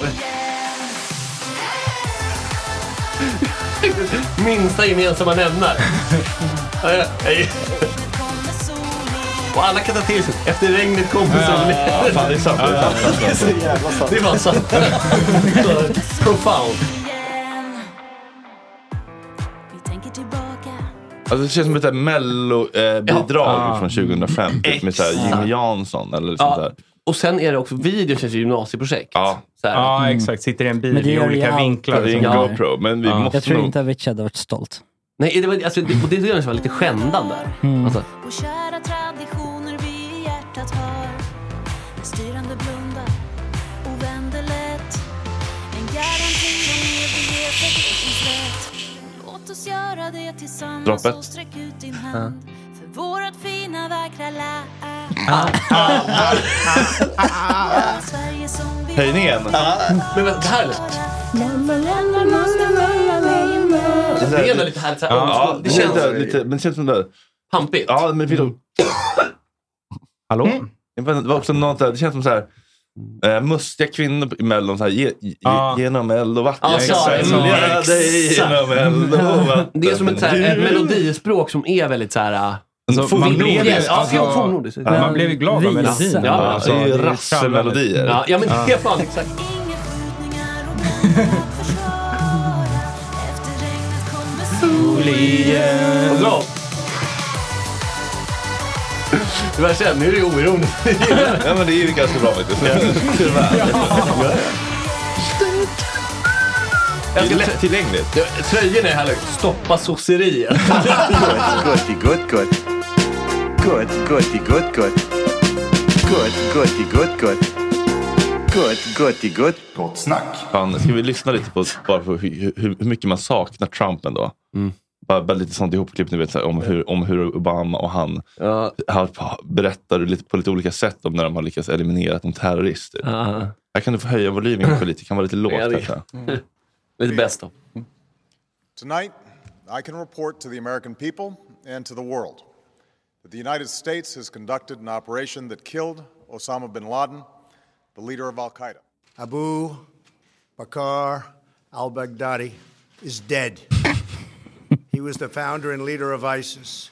S8: minsta gemensamma nämnare. Och alla kan ta till sig. Efter regnet kommer solen.
S2: Ja, fan, det är sant. Det är sant.
S8: Det är så jävla sant. Det var sant. Profound.
S2: Alltså det känns som ett mello-bidrag eh, ja. från tjugohundrafem. Typ, med såhär Jimmy Jansson eller sånt ja. där.
S8: Och sen är det också video känns ju gymnasieprojekt.
S2: Ja.
S10: ja, exakt. Sitter i en bil i olika vinklar.
S2: Det är en ja. GoPro. Men vi ja. måste
S1: jag tror
S2: nog...
S1: inte att Avicii hade varit stolt.
S8: Nej, det var, alltså, det, och det är det som var lite skändande.
S1: Mm.
S8: Alltså.
S11: Och kära traditioner vi i hjärtat har. Styrande blunda och vänder lätt. En garanti om evighet är rätt. Låt oss göra det tillsammans.
S2: Droppet.
S11: Och sträck ut din hand. Ja. För vårat fina vackra land.
S2: Höjningen.
S8: Men det här är det är lite härligt.
S2: Ja, det känns lite, men det känns som det.
S8: Pampigt.
S2: Ja, men vi då.
S10: Hallå?
S2: Det var också något där, det känns som så här Uh, mustiga kvinnor i Mellon så här, ge, ge, ah. genom eld och vatten.
S8: Ah, så,
S2: ja, dig genom eld och vatten.
S8: Det är som ett, så här, ett melodispråk som är väldigt så här.
S10: Alltså, man, blev,
S8: yes, alltså,
S10: alltså, ja, man blev ju glad av melodin.
S2: Ja, alltså, det är ju rassemelodier.
S8: Ja, ja, men det är fan exakt.
S2: Solien.
S8: Bra. Det var så här, nu är det oironiskt.
S2: Ja, men det är ju ganska bra faktiskt. Det är lätt tillgängligt.
S8: Tröjen är här, stoppa sosseriet.
S12: Good, good, good. Good, good, good, good. Good, good, good, good. Good, good, good. Gott snack.
S2: Fan, ska vi lyssna lite på, bara på hur, hur, hur mycket man saknar Trump ändå? Mm. Bara, bara lite sånt ihopklipp ni vet, så här, om, hur, om hur Obama och han ja. har, berättar lite, på lite olika sätt om när de har lyckats eliminera de terrorister. Ja. Här kan du få höja volymen på lite, det kan vara lite lågt. Ja,
S8: mm. Lite bäst då.
S13: Tonight, I can report to the American people and to the world that the United States has conducted an operation that killed Osama bin Laden, the leader of Al-Qaeda.
S14: Abu Bakr al-Baghdadi is dead. He was the founder and leader of ISIS.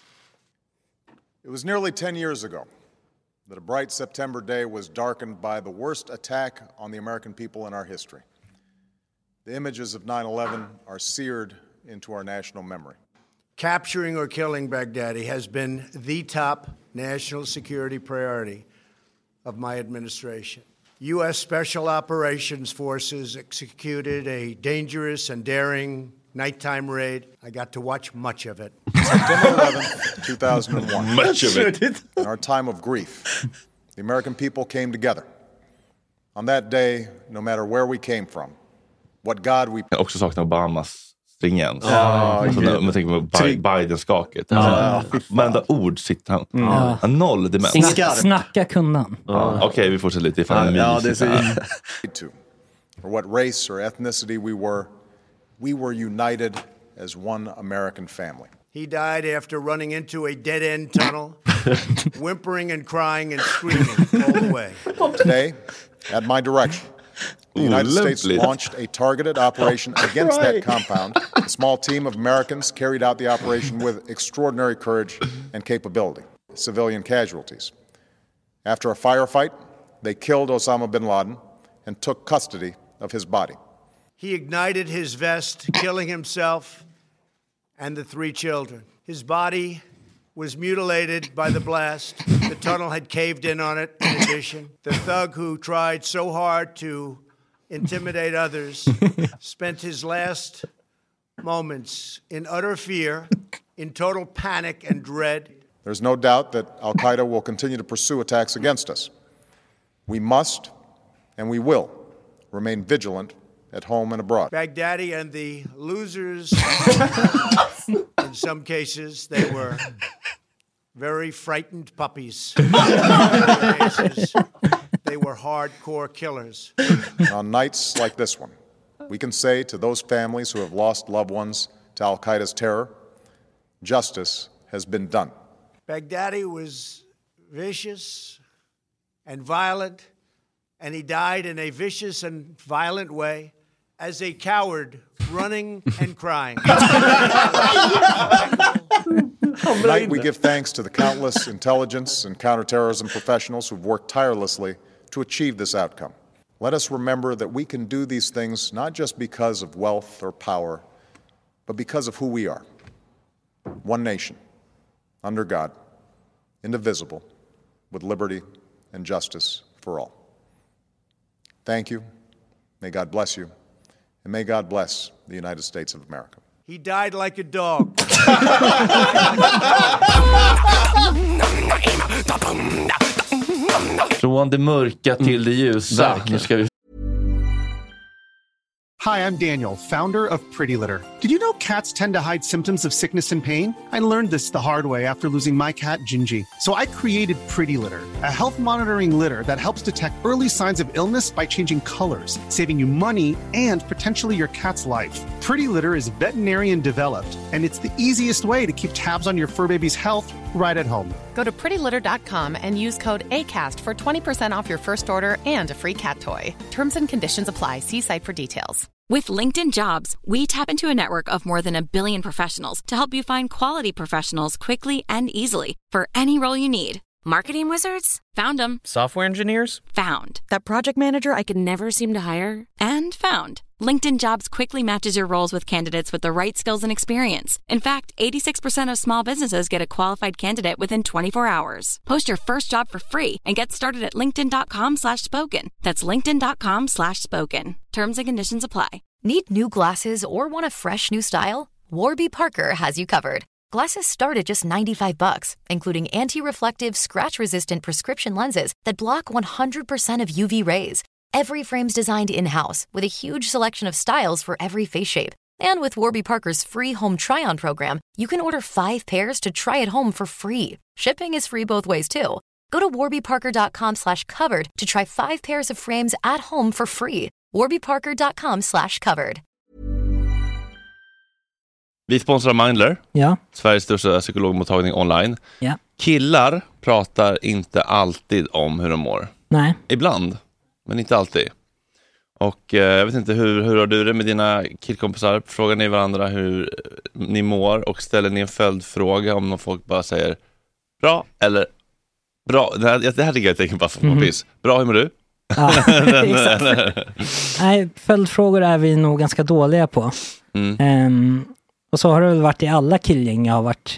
S13: It was nearly ten years ago that a bright September day was darkened by the worst attack on the American people in our history. The images of nine eleven are seared into our national memory.
S14: Capturing or killing Baghdadi has been the top national security priority of my administration. U S Special Operations Forces executed a dangerous and daring nighttime raid. I got to watch much of it.
S13: September eleventh, two thousand one.
S2: Much of it.
S13: In our time of grief, the American people came together. On that day, no matter where we came from, what God we...
S2: Jag också saknar Obamas stringens. Oh, alltså, när man tänker på Biden-skaket.
S1: Ja.
S2: Varenda ord sitter han. Mm.
S1: Ja.
S2: Han noll demens.
S1: Snack, snacka kunnan.
S2: Ja. Okej, okay, vi fortsätter lite ifall
S13: ja, ja, så... Or what race or ethnicity we were, we were united as one American family.
S14: He died after running into a dead-end tunnel, whimpering and crying and screaming all the way.
S13: Today, at my direction, the United Ooh, States launched a targeted operation against right. that compound. A small team of Americans carried out the operation with extraordinary courage and capability. Civilian casualties. After a firefight, they killed Osama bin Laden and took custody of his body.
S14: He ignited his vest, killing himself and the three children. His body was mutilated by the blast. The tunnel had caved in on it, in addition. The thug who tried so hard to intimidate others spent his last moments in utter fear, in total panic and dread.
S13: There's no doubt that Al-Qaeda will continue to pursue attacks against us. We must, and we will, remain vigilant at home and abroad.
S14: Baghdadi and the losers, in some cases, they were very frightened puppies. In other cases, they were hardcore killers.
S13: On nights like this one, we can say to those families who have lost loved ones to Al-Qaeda's terror, justice has been done.
S14: Baghdadi was vicious and violent, and he died in a vicious and violent way as a coward, running and crying.
S13: Tonight we give thanks to the countless intelligence and counterterrorism professionals who've worked tirelessly to achieve this outcome. Let us remember that we can do these things not just because of wealth or power, but because of who we are. One nation, under God, indivisible, with liberty and justice for all. Thank you. May God bless you. And may God bless the United States of America.
S14: He died like a dog.
S2: Från det mörka till det ljusa. Nu ska vi...
S15: Hi, I'm Daniel, founder of Pretty Litter. Did you know cats tend to hide symptoms of sickness and pain? I learned this the hard way after losing my cat, Gingy. So I created Pretty Litter, a health monitoring litter that helps detect early signs of illness by changing colors, saving you money and potentially your cat's life. Pretty Litter is veterinarian developed, and it's the easiest way to keep tabs on your fur baby's health right at home.
S16: Go to pretty litter dot com and use code ACAST for twenty percent off your first order and a free cat toy. Terms and conditions apply. See site for details.
S17: With LinkedIn Jobs, we tap into a network of more than a billion professionals to help you find quality professionals quickly and easily for any role you need. Marketing wizards? Found them.
S18: Software engineers?
S17: Found. That project manager I could never seem to hire? And found. LinkedIn Jobs quickly matches your roles with candidates with the right skills and experience. In fact, eighty-six percent of small businesses get a qualified candidate within twenty-four hours. Post your first job for free and get started at linkedin.com slash spoken. That's linkedin.com slash spoken. Terms and conditions apply.
S19: Need new glasses or want a fresh new style? Warby Parker has you covered. Glasses start at just ninety-five bucks, including anti-reflective, scratch-resistant prescription lenses that block one hundred percent of U V rays. Every frame's designed in-house with a huge selection of styles for every face shape. And with Warby Parker's free home try-on program, you can order five pairs to try at home for free. Shipping is free both ways too. Go to warbyparker.com slash covered to try five pairs of frames at home for free. warbyparker.com slash covered.
S2: Vi sponsrar Mindler,
S1: ja.
S2: Sveriges största psykologmottagning online.
S1: Ja.
S2: Killar pratar inte alltid om hur de mår.
S1: Nej.
S2: Ibland, men inte alltid. Och eh, jag vet inte, hur, hur har du det med dina killkompisar? Frågar ni varandra hur ni mår och ställer ni en följdfråga om någon folk bara säger bra eller bra? Det här, det här tycker jag tänker bara för mm. piss. Bra, hur mår du?
S1: Ja, exakt. Nej, följdfrågor är vi nog ganska dåliga på. Mm. Um, och så har det väl varit i alla killgäng jag har varit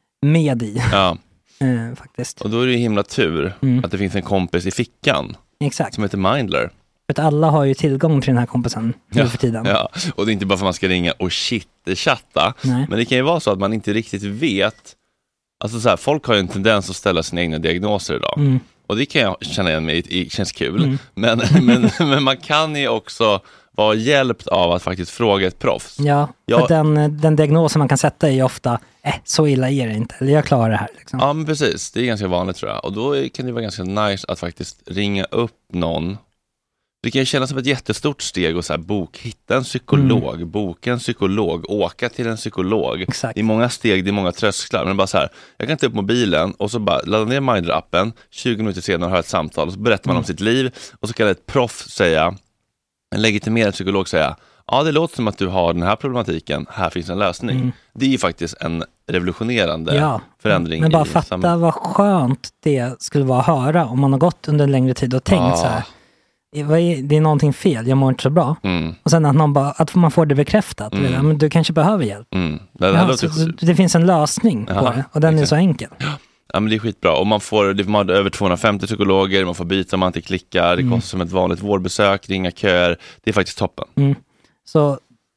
S1: med i.
S2: Ja.
S1: uh, faktiskt.
S2: Och då är det ju himla tur mm. att det finns en kompis i fickan.
S1: Exakt.
S2: Som heter Mindler.
S1: För att alla har ju tillgång till den här kompisen
S2: ja,
S1: för tiden.
S2: Ja, och det är inte bara för att man ska ringa och shit-chatta. Men det kan ju vara så att man inte riktigt vet. Alltså så här, folk har ju en tendens att ställa sina egna diagnoser idag. Mm. Och det kan jag känna igen mig, det känns kul. Mm. Men, men, men man kan ju också vara hjälpt av att faktiskt fråga ett proffs.
S1: Ja,
S2: jag,
S1: för den, den diagnosen man kan sätta är ju ofta, eh, så illa är det inte. Eller jag klarar det här. Liksom.
S2: Ja, men precis. Det är ganska vanligt tror jag. Och då kan det vara ganska nice att faktiskt ringa upp någon. Det kan ju kännas som ett jättestort steg och så här, bok, hitta en psykolog, mm. boka en psykolog, åka till en psykolog.
S1: Exakt.
S2: Det är många steg, det är många trösklar. Men bara så här, jag kan ta upp mobilen och så bara ladda ner Mindler-appen, tjugo minuter senare har ett samtal och så berättar man mm. om sitt liv och så kan ett proff säga, en legitimerad psykolog säga, ja det låter som att du har den här problematiken, här finns en lösning. Mm. Det är ju faktiskt en revolutionerande ja. förändring.
S1: Men bara
S2: i
S1: fatta
S2: samhället.
S1: Vad skönt det skulle vara att höra om man har gått under en längre tid och tänkt ja. så här. Det är någonting fel, jag mår inte så bra. Mm. Och sen att, någon bara, att man får det bekräftat. Mm. Men du kanske behöver hjälp. Mm. Det, ja, låter... det finns en lösning på ja, det. Och den exakt. är så enkel.
S2: Ja, men det är skitbra. Och man får, man har över tvåhundrafemtio psykologer. Man får byta, man inte klickar. Det mm. kostar som ett vanligt vårdbesök. Ringa köer. Det är faktiskt toppen.
S1: Mm. Så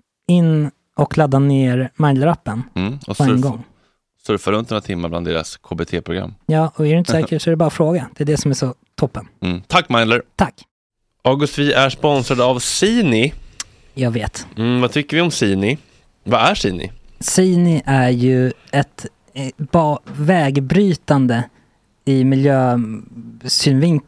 S1: in och ladda ner Mindler-appen
S2: mm. och
S1: på en
S2: surf,
S1: gång.
S2: Surfa runt några timmar bland deras K B T-program.
S1: Ja, och är du inte säker så är det bara att fråga. Det är det som är så toppen.
S2: Mm. Tack Mindler.
S1: Tack.
S2: August, vi är sponsrade av Sini.
S1: Jag vet.
S2: Mm, vad tycker vi om Sini? Vad är Sini?
S1: Sini är ju ett eh, ba- vägbrytande i miljösynvinkel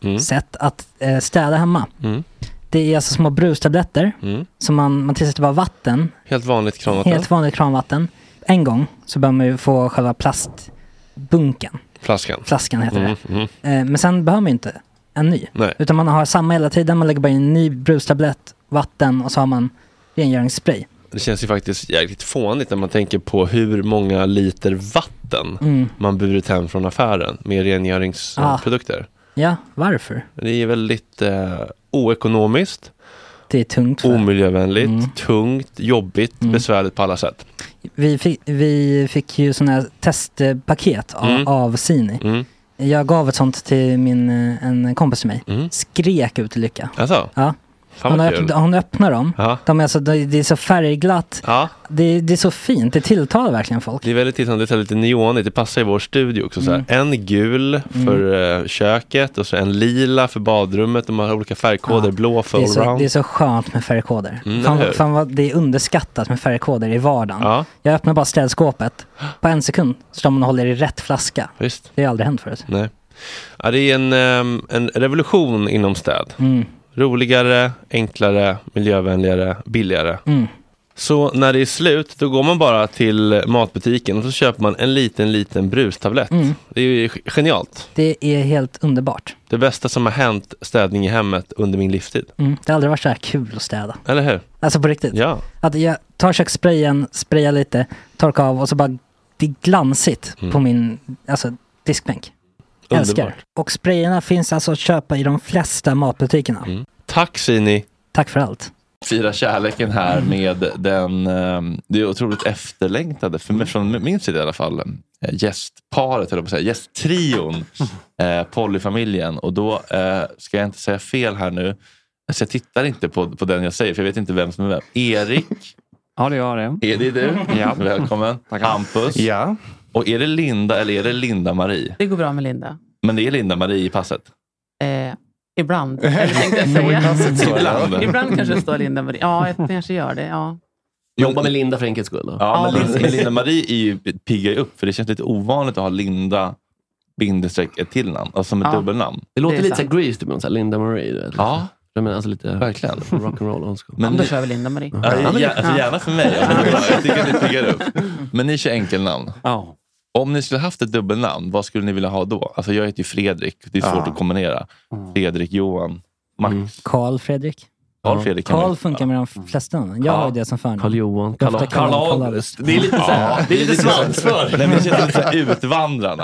S1: mm. sätt att eh, städa hemma. Mm. Det är alltså små brustabletter mm. som man, man tillsätter bara vatten.
S2: Helt vanligt kranvatten.
S1: Helt vanligt kranvatten. En gång så bör man ju få själva plastbunken.
S2: Flaskan.
S1: Flaskan heter
S2: mm.
S1: det.
S2: Mm.
S1: Eh, men sen behöver man ju inte en ny.
S2: Nej.
S1: Utan man har samma hela tiden. Man lägger bara in en ny brustablett, vatten och så har man rengöringsspray.
S2: Det känns ju faktiskt jäkligt fånigt när man tänker på hur många liter vatten mm. man burit hem från affären med rengöringsprodukter.
S1: Ah. Ja, varför?
S2: Det är väldigt eh, oekonomiskt.
S1: Det är tungt.
S2: För. Omiljövänligt, mm. tungt, jobbigt, mm. besvärligt på alla sätt.
S1: Vi fick, vi fick ju sådana här testpaket av, mm. av Sini. Mm. Jag gav ett sånt till min, en kompis till mig. Mm. Skrek ut i lycka.
S2: Alltså?
S1: Ja. Hon, öpp, hon öppnar dem. Ja. De är alltså, det är så färgglatt. Ja. Det, det är så fint. Det tilltalar verkligen folk.
S2: Det är väldigt tilltalande. Det är lite neonigt. Det passar i vår studio också. Mm. Så här. En gul för mm. uh, köket och så en lila för badrummet. De har olika färgkoder. Ja. Blå för allround.
S1: Det är så skönt med färgkoder. Mm, fan, fan vad det är underskattat med färgkoder i vardagen. Ja. Jag öppnar bara städskåpet. På en sekund står man och håller i rätt flaska.
S2: Visst.
S1: Det har aldrig hänt förut.
S2: Nej. Ja, det är en, um, en revolution inom städ. Mm. Roligare, enklare, miljövänligare, billigare. Mm. Så när det är slut, då går man bara till matbutiken och så köper man en liten, liten brustablett. Mm. Det är ju genialt.
S1: Det är helt underbart.
S2: Det bästa som har hänt städning i hemmet under min livstid.
S1: Mm. Det har aldrig varit så här kul att städa.
S2: Eller hur?
S1: Alltså på riktigt.
S2: Ja.
S1: Att jag tar kökssprayen, sprayar lite, torkar av och så bara det är glansigt mm. på min alltså, diskbänk. Älskar. Och sprayerna finns alltså att köpa i de flesta matbutikerna. Mm.
S2: Tack Sini.
S1: Tack för allt.
S2: Fira kärleken här med den, um, det är otroligt efterlängtade, för mig, från min sida i alla fall, äh, gästparet, eller på att säga, gästtrion, äh, Pollyfamiljen. Och då äh, ska jag inte säga fel här nu. Alltså jag tittar inte på, på den jag säger, för jag vet inte vem som är vem. Erik.
S18: Ja, det gör det.
S2: Är det du?
S18: Ja.
S2: Välkommen.
S18: Tack.
S2: Hampus.
S18: Ja.
S2: Och är det Linda eller är det Linda Marie?
S9: Det går bra med Linda.
S2: Men det är Linda Marie i passet?
S9: Eh, ibland. Eller tänkte jag säga.
S2: ibland.
S9: ibland kanske det står Linda Marie. Ja, jag kanske gör det. Ja.
S8: Jobba med Linda för enkelts skull. Då.
S2: Ja, men Linda, Linda Marie är ju piggar upp. För det känns lite ovanligt att ha Linda bindestreck ett till namn. Alltså som ett ja. dubbelnamn.
S8: Det låter det lite så Grease, typ, så Linda Marie. Du vet.
S2: Ja.
S8: Jag menar alltså lite
S2: verkligen
S8: rock'n'roll.
S9: Men ja, då kör vi Linda Marie.
S2: Ja, ja, ja, alltså gärna för mig. Jag tycker att ni piggar upp. Men ni kör enkelnamn.
S18: Ja.
S2: Om ni skulle haft ett dubbelnamn, vad skulle ni vilja ha då? Alltså jag heter ju Fredrik. Det är svårt ja. att kombinera. Fredrik, Johan, Max. Mm.
S1: Karl Fredrik.
S2: Karl Fredrik.
S1: Karl funkar med de flesta. Jag ja. har det som förnamn.
S8: Karl Johan.
S2: Karl, Karl, Karl August. Det är lite så här, det är lite svansför. Nej, men det känns lite så här utvandrarna.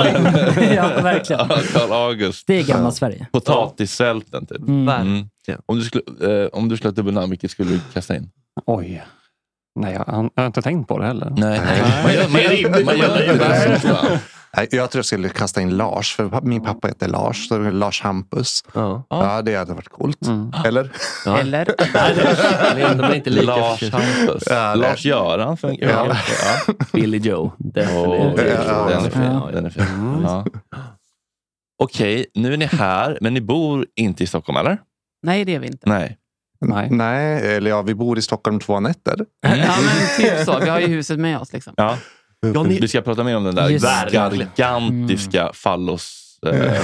S1: Ja, verkligen.
S2: Karl August.
S1: Det är gamla Sverige.
S2: Potatissälten typ.
S1: Mm.
S2: Mm. Om du skulle eh, om du skulle ha ett dubbelnamn, vilket skulle du kasta in?
S18: Oj. Nej, jag, jag har inte tänkt på det heller.
S2: Nej, nej. Man gör, man gör, man gör inte det.
S20: Nej, jag tror jag skulle kasta in Lars, för min pappa heter Lars, så Lars Hampus. Ja, ja det hade varit coolt. Mm. Eller?
S9: Ja. Eller?
S8: Nej, de är inte lika.
S2: Lars Hampus. Ja, Lars Göran. Ja. Ja.
S8: Ja. Billy Joe. Definitivt.
S2: Oh, ja, den är fin. Ja, den är fin. Mm. Ja. Okej, nu är ni här, men ni bor inte i Stockholm, eller?
S9: Nej, det är vi inte.
S2: Nej.
S20: Nej. Nej, eller ja, vi bor i Stockholm två nätter.
S9: Mm. Ja, men typ så. Vi har ju huset med oss liksom.
S2: Ja. Ja, ni... Vi ska prata mer om den där gigantiska mm. fallos äh,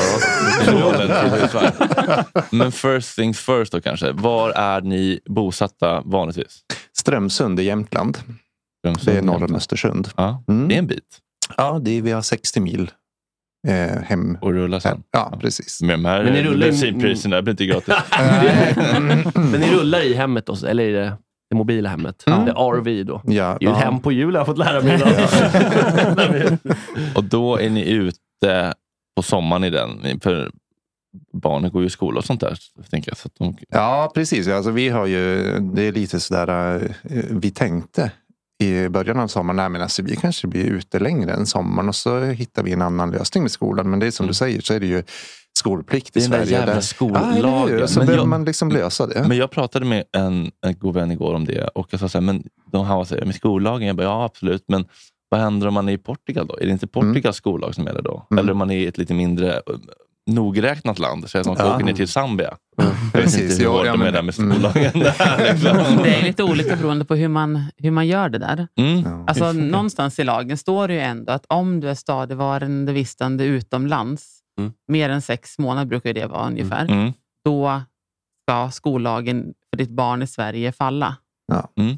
S2: Men first things first då kanske. Var är ni bosatta vanligtvis?
S20: Strömsund i Jämtland. Strömsund, det är norr om Östersund.
S2: Ja, mm. Det är en bit.
S20: Ja, det är, vi har sextio mil eh, hem.
S2: Och rulla sen.
S20: Ja, precis.
S2: Men de här
S8: Men ni rullar
S2: bensinpriserna blir inte gratis.
S8: Men ni rullar i hemmet då, eller i det, det mobila hemmet? Mm. Det R V då.
S20: Ja,
S8: det är ju
S20: ja.
S8: hem på jul, jag har fått lära mig idag.
S2: Och då är ni ute på sommaren i den, för barnen går ju i skola och sånt där, tänker jag. Så att de...
S20: Ja, precis. Alltså, vi har ju, det är lite sådär, vi tänkte i början av sommaren, nej, men alltså, vi kanske blir ute längre än sommaren och så hittar vi en annan lösning med skolan. Men det är som mm. du säger, så är det ju skolplikt i Sverige.
S2: Det är en jävla skollagen.
S20: Ja, så behöver jag, man liksom lösa det.
S2: Men jag pratade med en, en god vän igår om det och jag sa så här, men de har så här, med skollagen, jag bara, ja absolut, men vad händer om man är i Portugal då? Är det inte Portugals mm. skollag som gäller då? Mm. Eller om man är i ett lite mindre nogräknat land, så att man ja. åker ner till Zambia. Mm. Precis, hur ja, ja, de är där med skollagen. Mm. där, liksom.
S9: Det är lite olika beroende på hur man, hur man gör det där. Mm. Alltså någonstans i lagen står det ju ändå att om du är stadigvarande vistande utomlands
S8: Mm.
S21: mer än sex månader brukar det vara ungefär,
S2: Mm.
S21: då ska skollagen för ditt barn i Sverige falla.
S20: Ja.
S2: Mm.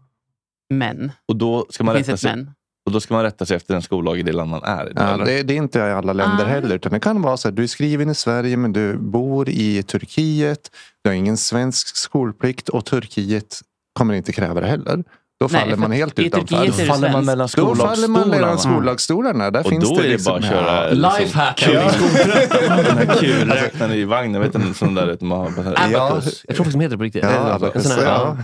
S21: Men.
S2: Och då ska man
S21: Det finns
S2: rätta
S21: ett
S2: sig,
S21: men.
S2: och då ska man rätta sig efter den skollag i det land man är i. Då,
S20: Ja,
S2: eller?
S20: det, det är inte i alla länder
S21: Ah.
S20: heller. Utan det kan vara så att du är skriven i Sverige men du bor i Turkiet. Du har ingen svensk skolplikt och Turkiet kommer inte kräva det heller. Då
S21: Nej,
S20: faller
S21: för
S20: man helt
S21: i
S20: utanför.
S21: Turkiet är det
S2: Då faller man
S21: svensk.
S2: mellan
S20: Då faller man mellan
S2: skollagsstolarna.
S20: skollagsstolarna. Där
S2: Och
S20: finns
S2: då
S20: det
S2: är det
S20: liksom,
S2: bara att köra
S20: ja.
S8: Lifehack.
S2: Ja. Den här kulräknaren i vagnen. Vet du, sån där, man har
S8: Abacus. Jag tror faktiskt de heter det på riktigt.
S20: Ja,
S8: En
S20: abacus,
S8: sån här,
S20: ja.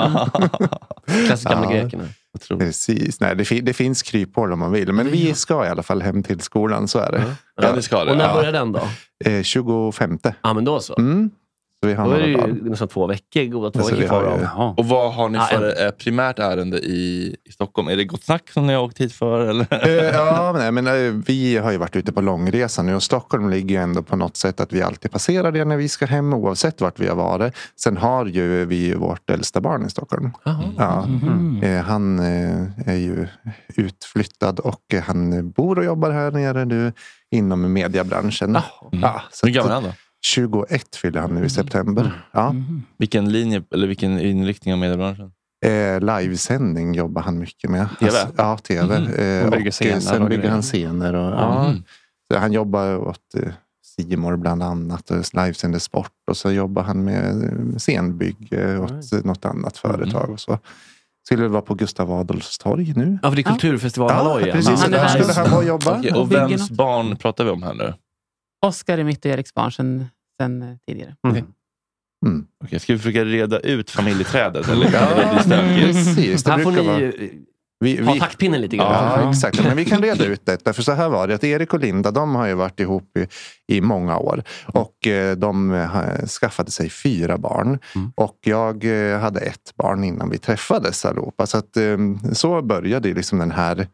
S8: Klassiska gamla
S20: Ja.
S8: grekerna.
S20: Precis. Nej, det, fin- det finns kryphål om man vill. Men vi ska i alla fall hem till skolan, så är det.
S2: Ja, det ska det.
S8: Och när
S2: Ja.
S8: börjar den då?
S20: Eh, tjugofemte.
S8: Ja, men då så.
S20: Mm. Så vi har
S8: Då är det
S20: några
S8: ju
S20: dagar.
S8: nästan två veckor, goda två
S20: Alltså,
S8: veckor
S20: vi har
S8: kvar
S20: ju-
S8: av.
S20: ja.
S2: Och vad har ni
S8: Ja,
S2: för eh, primärt ärende i, i Stockholm? Är det Gott Snack som ni har åkt hit för? Eller?
S20: Eh, ja, men, nej, men eh, vi har ju varit ute på långresan nu och Stockholm ligger ju ändå på något sätt att vi alltid passerar det när vi ska hem oavsett vart vi har varit. Sen har ju vi vårt äldsta barn i Stockholm. Ja.
S21: Mhm.
S20: Eh, han eh, är ju utflyttad och eh, han bor och jobbar här nere nu inom mediebranschen. Ja, så
S2: Hur gammal är han då?
S20: tjugoett fyller han nu i september. Ja.
S2: Vilken linje, eller vilken inriktning av mediebranschen?
S20: Eh, livesändning jobbar han mycket med.
S2: T V?
S20: Alltså, ja, T V.
S2: Mhm.
S20: Eh,
S18: Han bygger
S20: och
S18: scener
S20: eh, sen
S18: och
S20: bygger
S18: grejer.
S20: han scener. Och, ja.
S2: Mm.
S20: Så han jobbar åt eh, C More bland annat. Och livesänder sport. Och så jobbar han med eh, scenbygge åt
S8: Right.
S20: något annat företag. Och så skulle det vara på Gustav Adolfs torg nu.
S8: Ja, för det är kulturfestival
S20: Ja,
S8: halloj.
S20: precis.
S21: Han är
S20: Där
S21: här.
S20: skulle han vara och jobba.
S2: Okej, och
S21: bygger
S2: vems
S21: något.
S2: barn pratar vi om här nu?
S21: Oskar är mitt och Eriks barn sen, sen eh, tidigare.
S20: Mm. Mm.
S2: Okej, ska vi försöka reda ut familjeträdet? Eller?
S20: Ja,
S2: Eller blir det stökigt?
S20: precis. Det
S8: Här får
S20: brukar vara-
S8: ni
S20: Vi,
S8: ha
S20: vi,
S8: taktpinnen lite grann.
S20: Ja, exakt. Men vi kan reda ut detta. För så här var det att Erik och Linda, de har ju varit ihop i, i många år. Och eh, de har, skaffade sig fyra barn.
S8: Mm.
S20: Och jag eh, hade ett barn innan vi träffades allihopa. Så att eh, så började liksom den här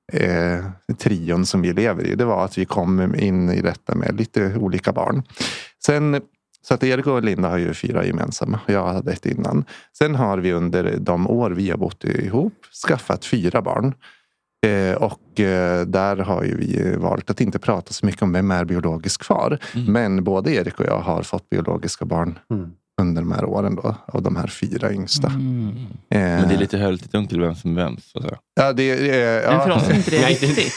S20: eh, trion som vi lever i. Det var att vi kom in i detta med lite olika barn. Sen... Så att Erik och Linda har ju fyra gemensamma. Jag hade ett innan. Sen har vi under de år vi har bott ihop skaffat fyra barn. Eh, och eh, där har ju vi valt att inte prata så mycket om vem är biologisk far.
S2: Mm.
S20: Men både Erik och jag har fått biologiska barn
S8: Mm.
S20: under de här åren då. Av de här fyra yngsta.
S2: Mm.
S20: Eh,
S2: Men det är lite höljt lite ungt till vem som vem. Så att säga.
S20: Ja, det, det, ja.
S21: Men för oss är inte det
S8: Nej,
S21: viktigt.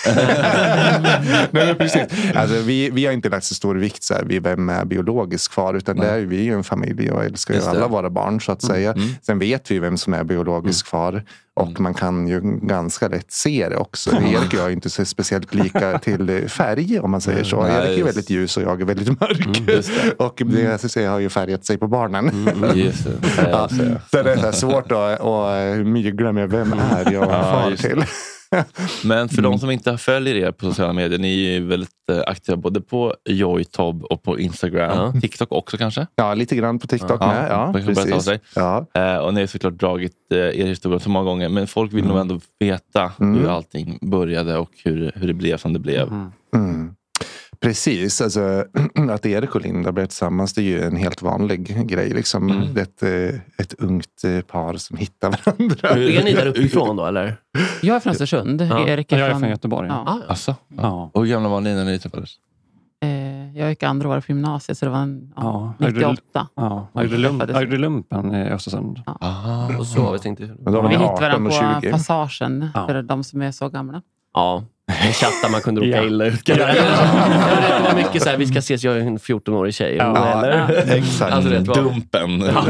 S20: Nej, men precis. Alltså, vi, vi har inte lagt så stor vikt så här, vid vem är biologisk far. Utan det är, ju- vi är ju en familj och älskar ju
S2: Just det.
S20: alla våra barn så att säga.
S2: Mm.
S20: Sen vet vi vem som är biologisk far. Och man kan ju ganska lätt se det också. Erik och jag är inte så speciellt lika till färg om man säger så.
S2: Nej,
S20: Erik är
S2: just.
S20: väldigt ljus och jag är väldigt mörk.
S2: Just det.
S20: Och det så att säga, har ju färgat sig på barnen.
S2: Mm, just det.
S20: Ja, så det är så här svårt att, att mygla med vem är jag
S2: Ja,
S20: far
S2: just det.
S20: till.
S2: Men för
S20: Mm.
S2: de som inte följer er på sociala medier, ni är ju väldigt eh, aktiva både på Joytob och på Instagram.
S8: Ja.
S2: TikTok också kanske?
S20: Ja, lite grann på TikTok
S2: Ja,
S20: med. Ja,
S2: man kan berätta om
S20: precis.
S2: sig.
S20: Ja.
S2: Eh, och ni har såklart dragit eh, er historia så många gånger. Men folk vill nog ändå veta
S20: Mm.
S2: hur allting började och hur, hur det blev som det blev.
S20: Mm. Precis, alltså att Erik och Linda blev tillsammans det är ju en helt vanlig grej. Liksom.
S2: Mm.
S20: Det är ett, eh, ett ungt eh, par som hittar varandra.
S8: Är ni där uppifrån då, eller?
S21: Jag är från Östersund.
S8: Ja.
S21: Erik är
S18: Jag är
S21: från...
S18: från Göteborg.
S21: Ja.
S8: Ah, ja.
S2: Alltså,
S18: Ja.
S2: och hur gamla var ni när ni träffades?
S21: Eh, jag gick andra året på gymnasiet så det var en, ja,
S18: Ja.
S21: nittioåtta.
S18: Ja, jag gjorde lump- jag gjorde lumpen i Östersund.
S2: Aha.
S8: Och så, vi tänkte...
S20: Men då var
S21: Vi
S20: ni
S21: hittade
S20: arton
S21: varandra
S20: och
S21: på
S20: tjugo.
S21: Passagen
S18: Ja.
S21: för de som är så gamla.
S8: Ja, en chatt där man kunde råka
S18: Ja.
S8: illa ut. Ja, det var mycket så här, vi ska ses, jag är en fjorton-årig tjej.
S20: Ja,
S8: eller?
S20: exakt.
S8: Alltså, det var...
S2: Dumpen. Ja.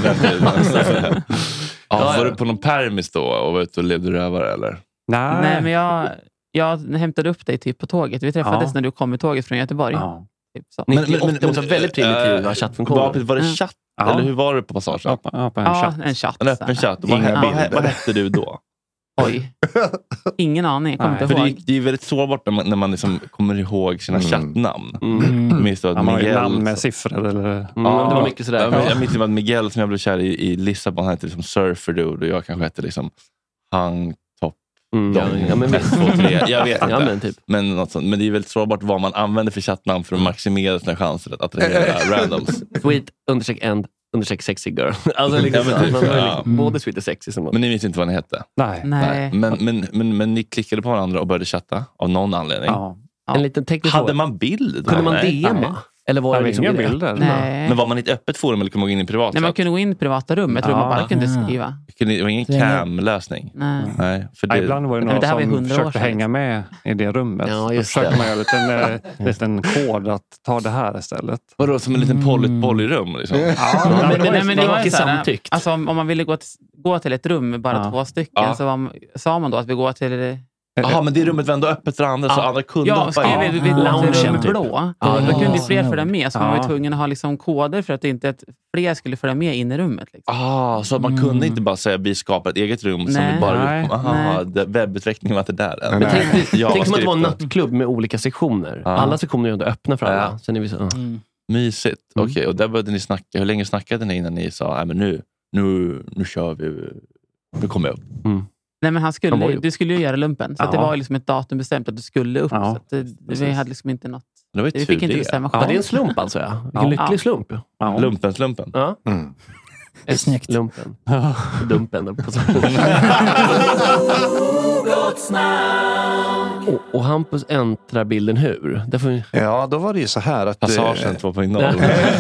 S2: Ja, var du på någon permis då och var ute och levde rövare eller?
S18: Nej.
S21: Nej, men jag, jag hämtade upp dig typ på tåget. Vi träffades
S18: Ja.
S21: när du kom i tåget från Göteborg.
S18: Ja.
S21: Typ så.
S8: nittioåtta, det var väldigt primitiva
S2: äh,
S8: chattfunktioner.
S2: Var, var det
S21: Mm.
S2: chatt?
S18: Ja.
S2: Eller hur var det på passagen?
S18: Ja, på, ja, på en
S21: Ja,
S18: chatt.
S21: en chatt.
S2: En öppen
S21: så här.
S2: chatt. Vad,
S20: Inga
S2: vad,
S20: bilder.
S2: vad hette du då?
S21: Oj. Ingen aning, jag kommer
S18: Nej,
S21: inte
S2: För det,
S21: ihåg.
S2: är- det är väldigt sårbart när man, när man liksom kommer ihåg sina
S20: Mm.
S2: chattnamn.
S8: Mm.
S2: Minns du att
S18: Ja, man har ju
S2: Miguel...
S18: namn med siffror eller...
S8: Mm, det var mycket sådär.
S2: Ja, men jag minns att Miguel som jag blev kär i, i Lissabon hette liksom Surfer Dude och jag kanske hette liksom Hang Top.
S8: Mm, ja,
S2: De,
S8: ja, men
S2: ett, två, tre. Jag vet inte.
S8: Ja, men typ.
S2: Men, något sånt. Men det är väldigt sårbart vad man använder för chattnamn för att maximera sina chanser att attrahera randoms.
S8: Sweet, understreck end, understreck sexy girl. Alltså liksom,
S2: Ja, men typ,
S8: man var ju
S2: ja.
S8: liksom både sweet och sexy. Som
S2: Men ni visste inte vad ni hette?
S18: Nej.
S21: Nej.
S2: Men, men, men, men ni klickade på varandra och började chatta av någon anledning.
S18: Ja.
S8: En liten teknisk
S2: Hade man bild?
S8: Kunde man D M-a? Eller var det liksom
S18: inga bilder?
S21: Nej.
S2: Men var man i ett öppet forum eller kunde man gå in i privat?
S21: Nej, man kunde gå in i privata rum. Jag tror
S18: Ja.
S21: man bara kunde skriva.
S2: Det var ingen cam-lösning.
S21: Nej.
S2: Nej, för
S18: Ja,
S2: det...
S18: ibland var det någon
S21: det här var ju
S18: som
S21: hundra år
S18: försökte
S21: sedan.
S18: hänga med i det rummet.
S8: Ja,
S18: Då
S8: just
S18: försökte
S8: det.
S18: man göra en liten, en liten kod att ta det här istället.
S2: Vadå, som en liten poll, ett polyrum liksom?
S18: Ja,
S21: Ja, men, nej, men det var ju
S8: inte
S21: så här,
S8: samtyckt.
S21: alltså, om, om man ville gå till, gå till ett rum med bara
S18: Ja.
S21: två stycken
S2: Ja.
S21: så var, sa man då att vi går till...
S2: Jaha, men det rummet var ändå öppet för andra så andra kunde
S21: Ja,
S2: hoppa
S21: skrev
S2: in.
S21: vi vid
S8: Loungen,
S21: rum
S8: typ.
S21: blå.
S8: Ja,
S21: Då kunde ju
S8: ja.
S21: fler följa med. Så man var ju
S18: Ja.
S21: tvungen att ha liksom koder för att inte ett, fler skulle följa med in i rummet. Liksom.
S2: Ah, så att man kunde inte bara säga vi skapar ett eget rum som
S21: Nej.
S2: vi bara...
S18: Nej.
S2: Aha, det- webbutvecklingen var inte där än.
S8: Men tänk,
S2: Ja,
S8: tänk som att det var en
S2: skriften.
S8: nattklubb med olika sektioner.
S2: Ja.
S8: Alla sektioner är ändå öppna för alla.
S2: Ja.
S8: Sen är vi så, ja.
S2: Mysigt. Okej, och där började ni snacka. Hur länge snackade ni innan ni sa, nej men nu, nu, nu kör vi. Nu kommer jag upp.
S21: Nej, men han
S8: De var
S21: skulle,
S8: ju-
S21: du skulle ju göra lumpen. Så att det
S18: Ja.
S21: var ju liksom ett datum bestämt att du skulle upp.
S18: Ja,
S21: Så att det, vi hade liksom inte något...
S2: Det var ju
S21: Vi
S2: tur
S21: fick inte
S2: det.
S21: bestämma
S8: Ja, det är
S21: själva.
S8: en slump alltså. Ja. Vilken
S21: Ja.
S8: lycklig slump.
S18: Ja.
S2: Lumpen, slumpen.
S8: Ja.
S20: Mm.
S1: Det är snyggt.
S8: Lumpen. Dumpen. och, och Hampus äntrar bilden hur? Därför...
S20: Ja, då var det ju så här att...
S2: Passagen två punkt noll.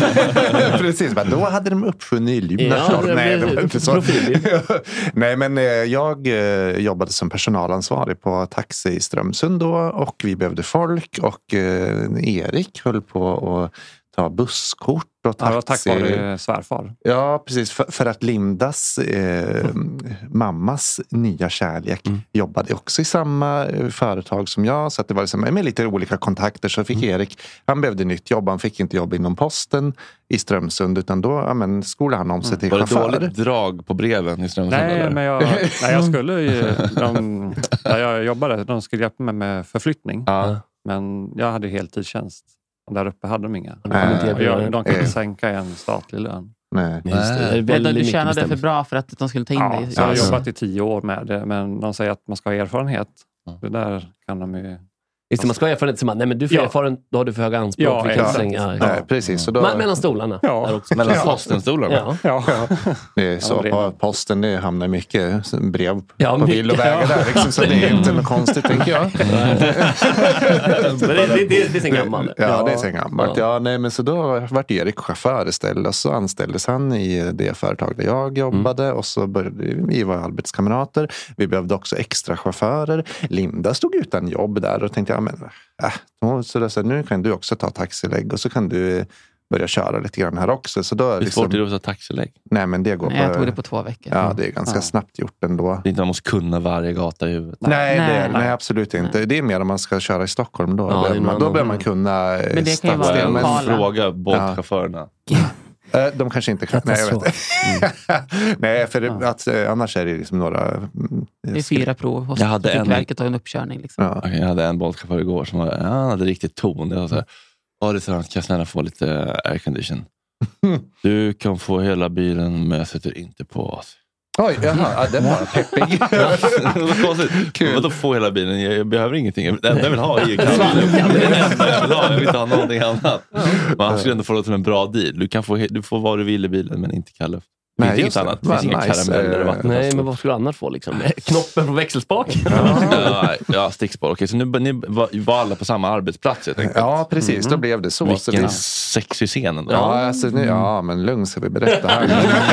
S20: Precis, men då hade de uppfunnit Lymna.
S8: Ja, det
S20: Nej,
S8: blev
S20: det var inte så.
S8: profil.
S20: Nej, men eh, jag eh, jobbade som personalansvarig på Taxi i Strömsund då, och vi behövde folk och eh, Erik höll på att ta busskort och
S18: Ja, det var
S20: taxi.
S18: tack vare svärfar.
S20: Ja, precis. För, för att Lindas eh, mammas nya kärlek
S8: Mm.
S20: jobbade också i samma eh, företag som jag. Så att det var liksom, med lite olika kontakter så fick
S8: Mm.
S20: Erik, han behövde nytt jobb. Han fick inte jobb inom posten i Strömsund utan då ja, men, skolade han om sig till
S2: Var det
S20: chaufför.
S2: dåligt drag på breven i Strömsund?
S18: Nej,
S2: eller?
S18: men jag, nej, jag skulle ju... De, där jag jobbade, de skulle hjälpa mig med förflyttning.
S2: Ja.
S18: Men jag hade heltidstjänst. Och där uppe hade de inga.
S20: Nej,
S18: Och jag, de kunde
S20: eh.
S18: sänka en statlig lön.
S20: Nej.
S8: Just det. Det är väldigt
S21: Eller du
S8: mycket
S21: tjänade för
S8: bestämmelser.
S21: bra för att de skulle ta in
S18: Ja,
S21: dig.
S18: så jag har
S20: Ja.
S18: jobbat i tio år med det. Men de säger att man ska ha erfarenhet. Det där kan de ju...
S8: Just det, man ska ha erfarenhet som att nej, men du får
S18: Ja.
S8: erfaren, då har du för höga anspråk.
S18: Ja,
S8: vi kan
S18: exakt.
S8: slänga, ja,
S20: Nej, precis. Så då,
S8: Men, mellan stolarna.
S18: Ja.
S8: Där också.
S2: Mellan
S18: Ja.
S2: postenstolarna?
S8: Ja.
S18: Ja.
S20: det är så
S18: Ja,
S20: på posten, det hamnar mycket brev
S8: Ja,
S20: på
S8: mycket,
S20: villovägar
S8: ja.
S20: där. Liksom, så det är inte något konstigt, tänker jag.
S8: Men det, det, det, det är sen gammalt.
S20: Ja, det är sen gammalt. Ja, nej, men så då vart Erik chaufför istället och så anställdes han i det företag där jag jobbade
S8: Mm.
S20: och så började vi vara arbetskamrater. Vi behövde också extra chaufförer. Linda stod utan jobb där och tänkte, ja men äh, så, så nu kan du också ta taxilägg och så kan du börja köra lite grann här också. Så då,
S2: Hur
S20: liksom,
S2: svårt är det att ta taxilägg?
S20: Nej, men det går
S21: Nej,
S20: på...
S21: jag tog det på två veckor.
S20: Ja, det är ganska
S21: Ja.
S20: snabbt gjort ändå.
S2: Det är inte man måste kunna varje gata i huvudet.
S20: Nej,
S21: Nej.
S20: det, nej absolut inte.
S21: Nej.
S20: Det är mer om man ska köra i Stockholm. Då,
S8: Ja, det är
S20: behöver, man,
S8: någon
S20: då
S8: annan.
S20: behöver man kunna eh,
S21: Men det kan ju vara
S20: stadsdel, men-
S21: lokala.
S2: Fråga båtchaufförerna.
S20: Eh, De kanske inte kan. Nej, jag vet.
S21: Katastrof.
S20: Nej, för att, eh, annars är det liksom några... mm,
S21: Det är fyra prov hos
S2: Jag hade en-
S21: Trafikverket och en uppkörning. Liksom.
S20: Ja.
S2: Okej, jag hade en båtchaufför igår som var, ja, han hade riktigt ton. Det var så här, ja, det är så här, kan jag snälla få lite aircondition? Du kan få hela bilen men jag sätter inte på oss.
S20: Oj, jaha, ja, det var peppig.
S2: Vad konstigt.
S20: Kul.
S2: Vadå få hela bilen? Jag, jag behöver ingenting. Det enda jag vill ha är ju kallluft. Det är det enda jag vill ha. Jag vill inte ha någonting annat. Men han skulle ändå få det som en bra deal. Du, kan få, he- du får vad du vill i bilen men inte kallluft. Det
S20: Nej,
S2: finns inget
S20: just det.
S2: annat. Det finns
S20: Vad
S2: inga
S20: nice.
S2: karameller och vatten.
S8: Nej, men vad skulle du annars få? Liksom? Knoppen på växelspaken?
S2: Ja, ja, stickspår. Okej, så nu ni var, var alla på samma arbetsplats helt enkelt.
S20: Ja, precis. Då blev det så. så
S2: Vilken
S20: vi,
S2: sexig scen ändå.
S20: ja, alltså, nu, ja, men lugn ska vi berätta här.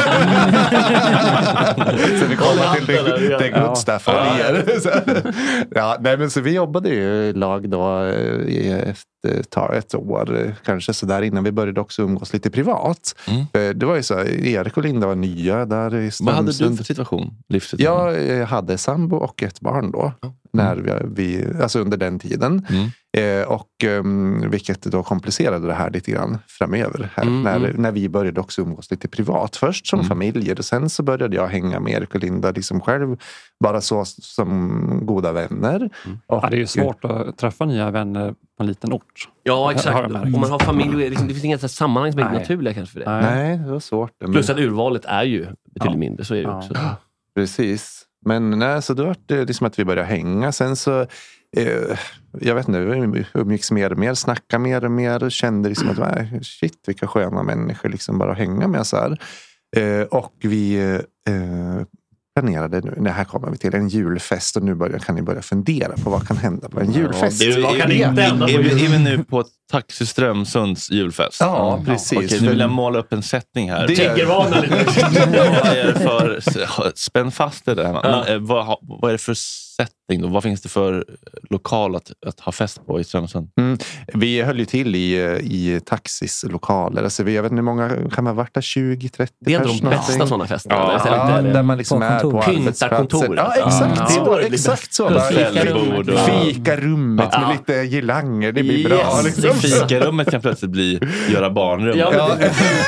S20: så vi kommer till the, the good stuff här igen. Så, ja, nej, men så vi jobbade ju i lag då eh, i ett, tar ett år eh, kanske så där innan vi började också umgås lite privat.
S2: Mm.
S20: Eh, Det var ju så, Erik och Linda var nya där i
S2: Vad hade du
S20: Strömsund.
S2: för situation? Livssituation?
S20: Jag eh, hade sambo och ett barn då. När vi, vi, alltså under den tiden.
S2: Mm.
S20: Eh, och um, vilket då komplicerade det här lite grann framöver. Här,
S2: Mm,
S20: när,
S2: mm.
S20: när vi började också umgås lite privat. Först som
S2: Mm.
S20: familjer och sen så började jag hänga med Erik och Linda liksom själv. Bara så som goda vänner. Och,
S18: Ja, det är ju svårt att träffa nya vänner på en liten ort.
S8: Ja, exakt.
S18: Har jag märkt.
S8: Om man har familj, liksom, det finns inga så här sammanhang som är
S18: Nej.
S8: naturliga kanske för det.
S20: Nej, det var svårt. Men,
S8: Plus att urvalet är ju betydligt
S18: Ja.
S8: mindre, så är det ju
S18: Ja.
S8: också.
S20: precis. Men nej, så då var det liksom att vi började hänga. Sen så, eh, jag vet inte, vi umgicks mer och mer, snacka mer och mer. Och kände liksom att, nej, shit, vilka sköna människor liksom bara att hänga med så här. Eh, och vi eh, planerade nu, det här kommer vi till, en julfest och nu börjar, kan ni börja fundera på vad kan hända på en julfest.
S2: Ja, det, vad kan inte hända på är, är, är vi nu på Taxi Strömsunds julfest?
S20: Ja, mm. precis.
S2: Ja, okej, nu vill jag måla upp en sättning här.
S8: Triggervarna lite.
S2: Vad är det för, spänn fast det där. Ja. Men, vad, vad är det för setting då? Vad finns det för lokal att, att ha fest på i Strömsund?
S20: Mm. Vi höll ju till i, i Taxis lokaler. Alltså, vi, jag vet inte hur många kan man ha varit där? tjugo trettio
S8: Det är de bästa sådana fester.
S20: Ja, ja, där man liksom är på arbetsplatser. Ja, exakt. Ja. Så, exakt så. Fikarummet, Fikarummet ja. med lite girlanger. Det blir yes. bra. Liksom.
S2: Fikarummet kan plötsligt bli göra barnrum. Ja, ja.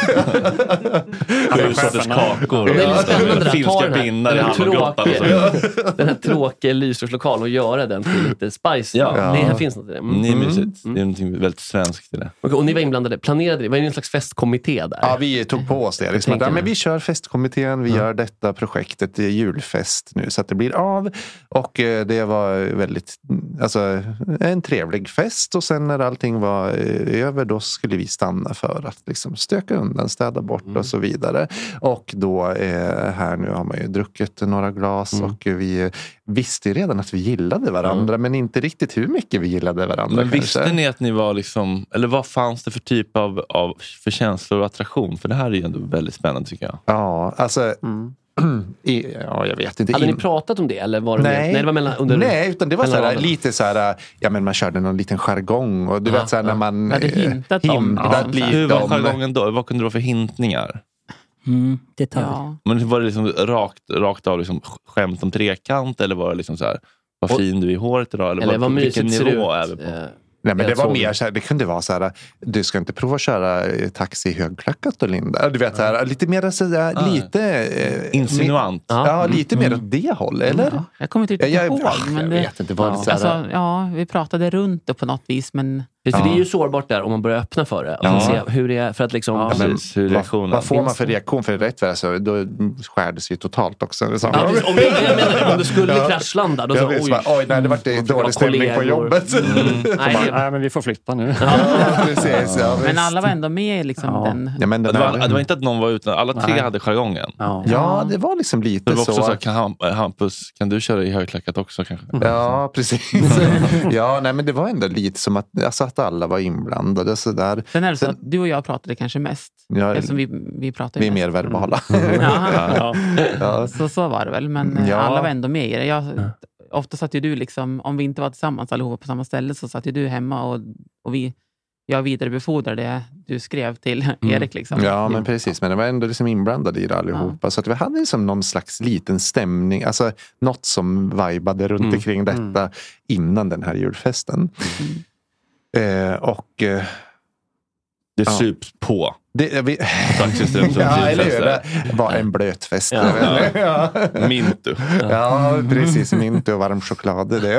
S2: Sju sorters kakor.
S8: Det är lite spännande
S2: finska pinnar i Hallogrottan.
S8: Den här tråkiga lysrörslokaler och göra den till lite spice. Ja. Det här finns något i det.
S2: Mm. Det är mysigt. Det är något väldigt svenskt i det.
S8: Okay, och ni var inblandade. Planerade det? Var det en slags festkommitté där?
S20: Ja, vi tog på oss det. Liksom. Ja, men vi kör festkommittén. Vi mm. gör detta projektet i julfest nu så att det blir av. Och eh, det var väldigt, alltså en trevlig fest. Och sen när allting var eh, över då skulle vi stanna för att liksom stöka undan, städa bort mm. och så vidare. Och då eh, här nu har man ju druckit några glas mm. och vi visste redan att vi gillade varandra mm. men inte riktigt hur mycket vi gillade varandra.
S2: Men visste kanske. Ni att ni var liksom, eller vad fanns det för typ av, av för känslor och attraktion? För det här är ju ändå väldigt spännande tycker jag.
S20: Ja, alltså mm. I, ja, jag vet inte.
S8: Hade ni pratat om det? Eller var det
S20: nej,
S8: nej, det var mellan, under,
S20: nej, utan det var så här, lite så här, ja men man körde någon liten jargong och du ja, vet så här, när man
S21: hade hintat
S20: eh,
S21: om.
S20: Ja, lite
S2: hur var
S20: om,
S2: jargongen då? Vad kunde det vara för hintningar?
S1: Mm, detalj. Ja.
S2: Men var det liksom rakt, rakt av liksom skämt om trekant eller var det liksom så här, vad fin du är i håret idag? Eller,
S8: eller vad
S2: vilken nivå
S8: är
S2: vi på?
S8: Eh.
S20: Nej, men det var mer så här, det kunde vara så här, du ska inte prova att köra taxi högklackat och Linda. Du vet så här, lite mer så där, ah. lite
S2: eh, insinuant.
S20: Ja, ja lite mer åt det hållet, eller?
S21: Ja, jag kommer inte riktigt
S20: jag,
S21: ihåg.
S20: Jag,
S21: men
S20: jag
S21: det,
S20: vet inte vad
S21: ja,
S20: det så här.
S21: Alltså, ja, vi pratade runt det på något vis, men
S8: för ja. det är ju sårbart där om man börjar öppna för det. Och ja. se hur det är för att liksom
S20: ja, men, hur vad, vad får man för reaktion för rätt väl så då skärdes ju totalt också.
S8: Ja, om, jag menar, om du skulle ja. kraschlanda då så
S20: oj. Bara, oj nej det var det dålig stämning på jobbet.
S18: Mm. nej, man, nej men vi får flytta nu.
S20: Ja, precis, ja,
S21: men alla var ändå med liksom
S20: ja.
S21: den.
S20: Ja, men den
S2: det, var, det var inte att någon var utan alla tre
S20: nej.
S2: hade jargongen.
S20: Ja. ja, det var liksom lite
S2: det var också
S20: så.
S2: så kan Hampus, kan du köra i högklackat också kanske?
S20: Ja, precis. ja, nej men det var ändå lite som att alltså att alla var inblandade. Så där.
S21: Sen är det så att du och jag pratade kanske mest.
S20: Ja,
S21: eftersom vi, vi pratade
S20: vi är
S21: mest.
S20: mer verbala.
S21: Mm. ja. ja. Så, så var det väl. Men
S20: ja.
S21: alla var ändå med i det. Jag, ofta satt ju du liksom, om vi inte var tillsammans allihopa på samma ställe så satt ju du hemma och, och vi, jag vidarebefordrade det du skrev till mm. Erik. Liksom.
S20: Ja, men precis. Men det var ändå liksom inblandade i det allihopa. Ja. Så att vi hade liksom någon slags liten stämning. Alltså något som vibade runt mm. omkring detta mm. innan den här julfesten. Mm. Eh, och eh,
S2: det ja. sups på.
S20: Det, vi, ja, eller hur? Det var en blöt fest.
S2: Ja. Ja. Mintu.
S20: Ja, precis. Mintu och varm choklad. Det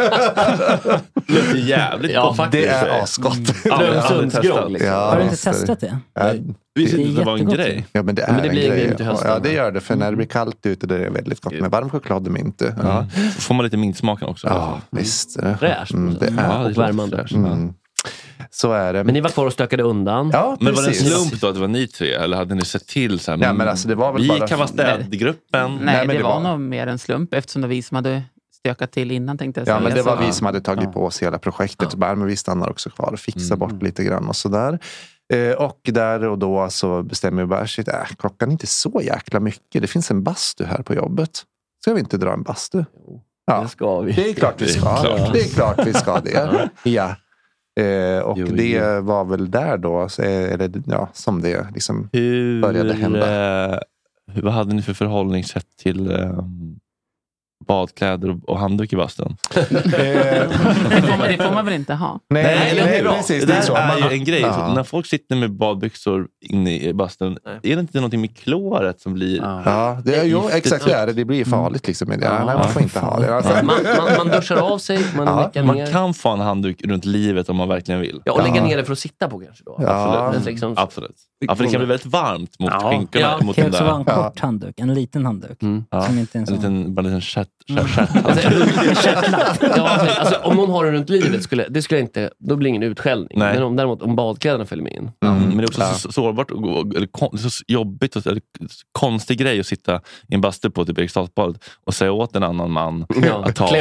S2: låter jävligt
S20: ja,
S2: gott.
S20: Det är asgott.
S8: Lösundsgrogg.
S1: Liksom. Ja, har du inte testat det?
S2: Ja. Visst det, det var en grej.
S20: Ja, men det är
S8: men det blir
S20: en grej.
S8: Till hösten,
S20: ja, det gör det. För när det blir kallt ute det är väldigt gott med varm choklad och mintu. Mm. Ja.
S2: Får man lite mintsmaken också?
S20: Ja, mm. visst.
S8: Fräscht.
S20: Mm, det är
S8: ja, och värmande.
S20: Mm. Så är det.
S8: Men ni var kvar och stökade undan.
S20: Ja,
S2: men var det en slump då att det var ni tre? Eller hade ni sett till så här,
S20: ja, men alltså, det var väl
S2: vi
S20: bara...
S2: kan vara städgruppen?
S21: Nej, Nej men det, det var, var nog mer en slump eftersom det var vi som hade stökat till innan tänkte jag
S20: säga.
S21: Ja,
S20: men det var
S21: så.
S20: vi som hade tagit ja. på oss hela projektet. Ja. Bara, men vi stannar också kvar och fixar mm. bort lite grann och sådär. Eh, och där och då så bestämmer vi bara shit, äh, klockan är inte så jäkla mycket. Det finns en bastu här på jobbet. Ska vi inte dra en bastu?
S8: Ja, det ska vi.
S20: Det är klart vi ska. Det är klart, det är klart vi ska det. Ja. Eh, och jo, det jo. var väl där då eller, ja, som det liksom hur, började hända.
S2: Eh, vad hade ni för förhållningssätt till eh, badkläder och, och handduk i bastun?
S21: det, får man, det får man väl inte ha?
S20: Nej, nej, nej, nej precis.
S2: Det, det är, så. är ju en grej. Ja. När folk sitter med badbyxor inne i bastun, nej. är det inte någonting med kloret som blir...
S20: Ja, det är, jo, exakt det är det. Det blir farligt liksom. Ja, ja. Nej, man får inte ha det. Alltså.
S8: Man, man, man duschar av sig, man
S2: ja.
S8: ner.
S2: Man kan få en handduk runt livet om man verkligen vill.
S8: Ja, och lägga ner det för att sitta på kanske då.
S2: Ja. Absolut. Liksom... Absolut. Ja, för det kan bli väldigt varmt mot ja. skinkorna.
S1: Ja.
S2: Mot
S1: det kan också vara en kort handduk, en liten handduk.
S2: Mm. Ja.
S1: Som inte är en,
S2: en liten, bara en liten chatt,
S8: ja, alltså, alltså, om hon har den runt livet skulle, det skulle inte, då blir ingen utskällning. Nej. Men om, däremot om badkläderna följer med in.
S2: Mm. Mm. Men det är också ja. så sårbart och, eller kon, så jobbigt och eller, konstig grej att sitta i en bastu på typ Eriksdalsbadet och säga åt en annan man ja. att ta sig.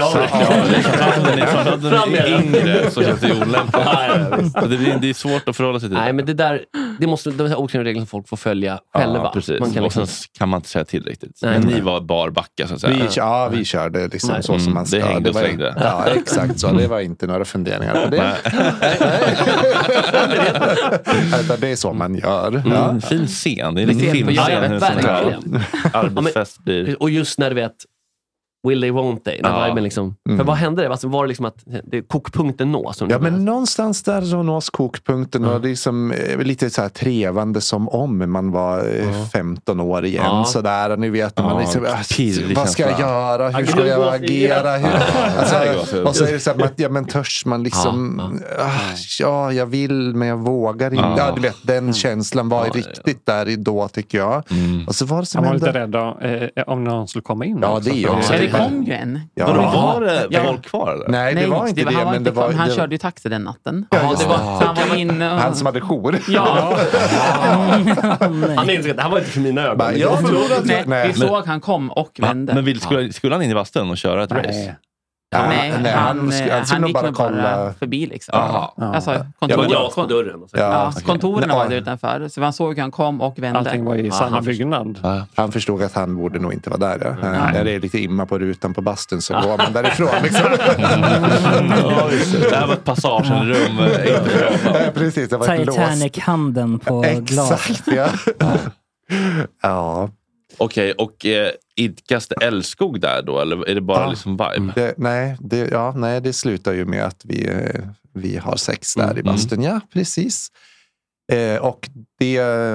S2: Fram med yngre så känns det olämpligt. det, det är svårt att förhålla sig till.
S8: Nej, men det där det måste det är också en regel som folk får följa själva.
S2: Ja, precis.
S8: Man kan
S2: liksom,
S8: liksom...
S2: kan man inte säga till riktigt. Nej, men ni var barbacka så att säga.
S20: Vi, ja, vi körde liksom nej. så som man ska.
S2: Det hängde
S20: det var,
S2: det.
S20: Ja, exakt så. Det var inte några funderingar på det. Det är så man gör.
S2: Mm, ja. Fin scen. Det är lite filmscen.
S8: Arbetsfest blir. Och just när du vet Will they, won't they? Ja. Liksom, mm. För vad hände det? Alltså, var det liksom att det, kokpunkten nås?
S20: Ja, men med. någonstans där så nås kokpunkten mm. och det är som, lite så här trevande som om man var mm. femton år igen. Ja. Så där, och ni vet, man ja, liksom, äh, vad ska jag göra? Hur ska jag agera? Hur? Alltså, och så är det så här, ja, men törs man liksom, ja, ja jag vill, men jag vågar inte. Ja. Ja, du vet, den känslan var ja, riktigt ja. där då, tycker jag. Mm. Och så var det som
S18: jag var lite rädd eh, om någon skulle komma in.
S20: Ja, det är också.
S21: Det kom ju en.
S2: Ja. Var, var det ja. folk kvar eller?
S20: Nej, det Nej, var inte det. det
S21: han, var
S20: men
S21: inte
S20: det var,
S21: han
S20: det...
S21: körde ju taxi den natten.
S20: Ja,
S21: ja, det var, så han var inne och...
S20: Han som hade jour.
S21: Ja.
S8: Han insåg att det här var inte för mina ögon.
S20: Jag
S21: jag Nej, Nej. Vi såg han kom och vände.
S2: Men vill, skulle, skulle han in i bastun och köra ett
S21: Nej.
S2: race?
S21: Ja, nej,
S20: nej,
S21: han, han,
S20: han, han,
S21: han gick
S20: bara
S21: nog
S20: kolla...
S21: bara förbi liksom.
S2: Aha.
S21: Alltså, kontor,
S8: ja, kon- dörren och så.
S21: Ja,
S20: ja,
S21: okay. Kontoren var där utanför. Så man såg hur han kom och vände.
S18: Allting var i samma byggnad.
S20: Ja. Han förstod att han borde nog inte vara där. Ja. Mm. När det är lite imma på rutan på bastun så går man därifrån. Liksom.
S2: Ja, det här var ett passagenrum.
S20: Ja, precis, det var
S1: Titanic-handen på
S20: Exakt,
S1: glas.
S20: Exakt, ja. Ja.
S2: Okej, okay, och eh, idkas det älskog där då? Eller är det bara ja. liksom vibe?
S20: Det, nej, det, ja, nej, det slutar ju med att vi, vi har sex där mm. i bastun. Ja, precis. Eh, och det...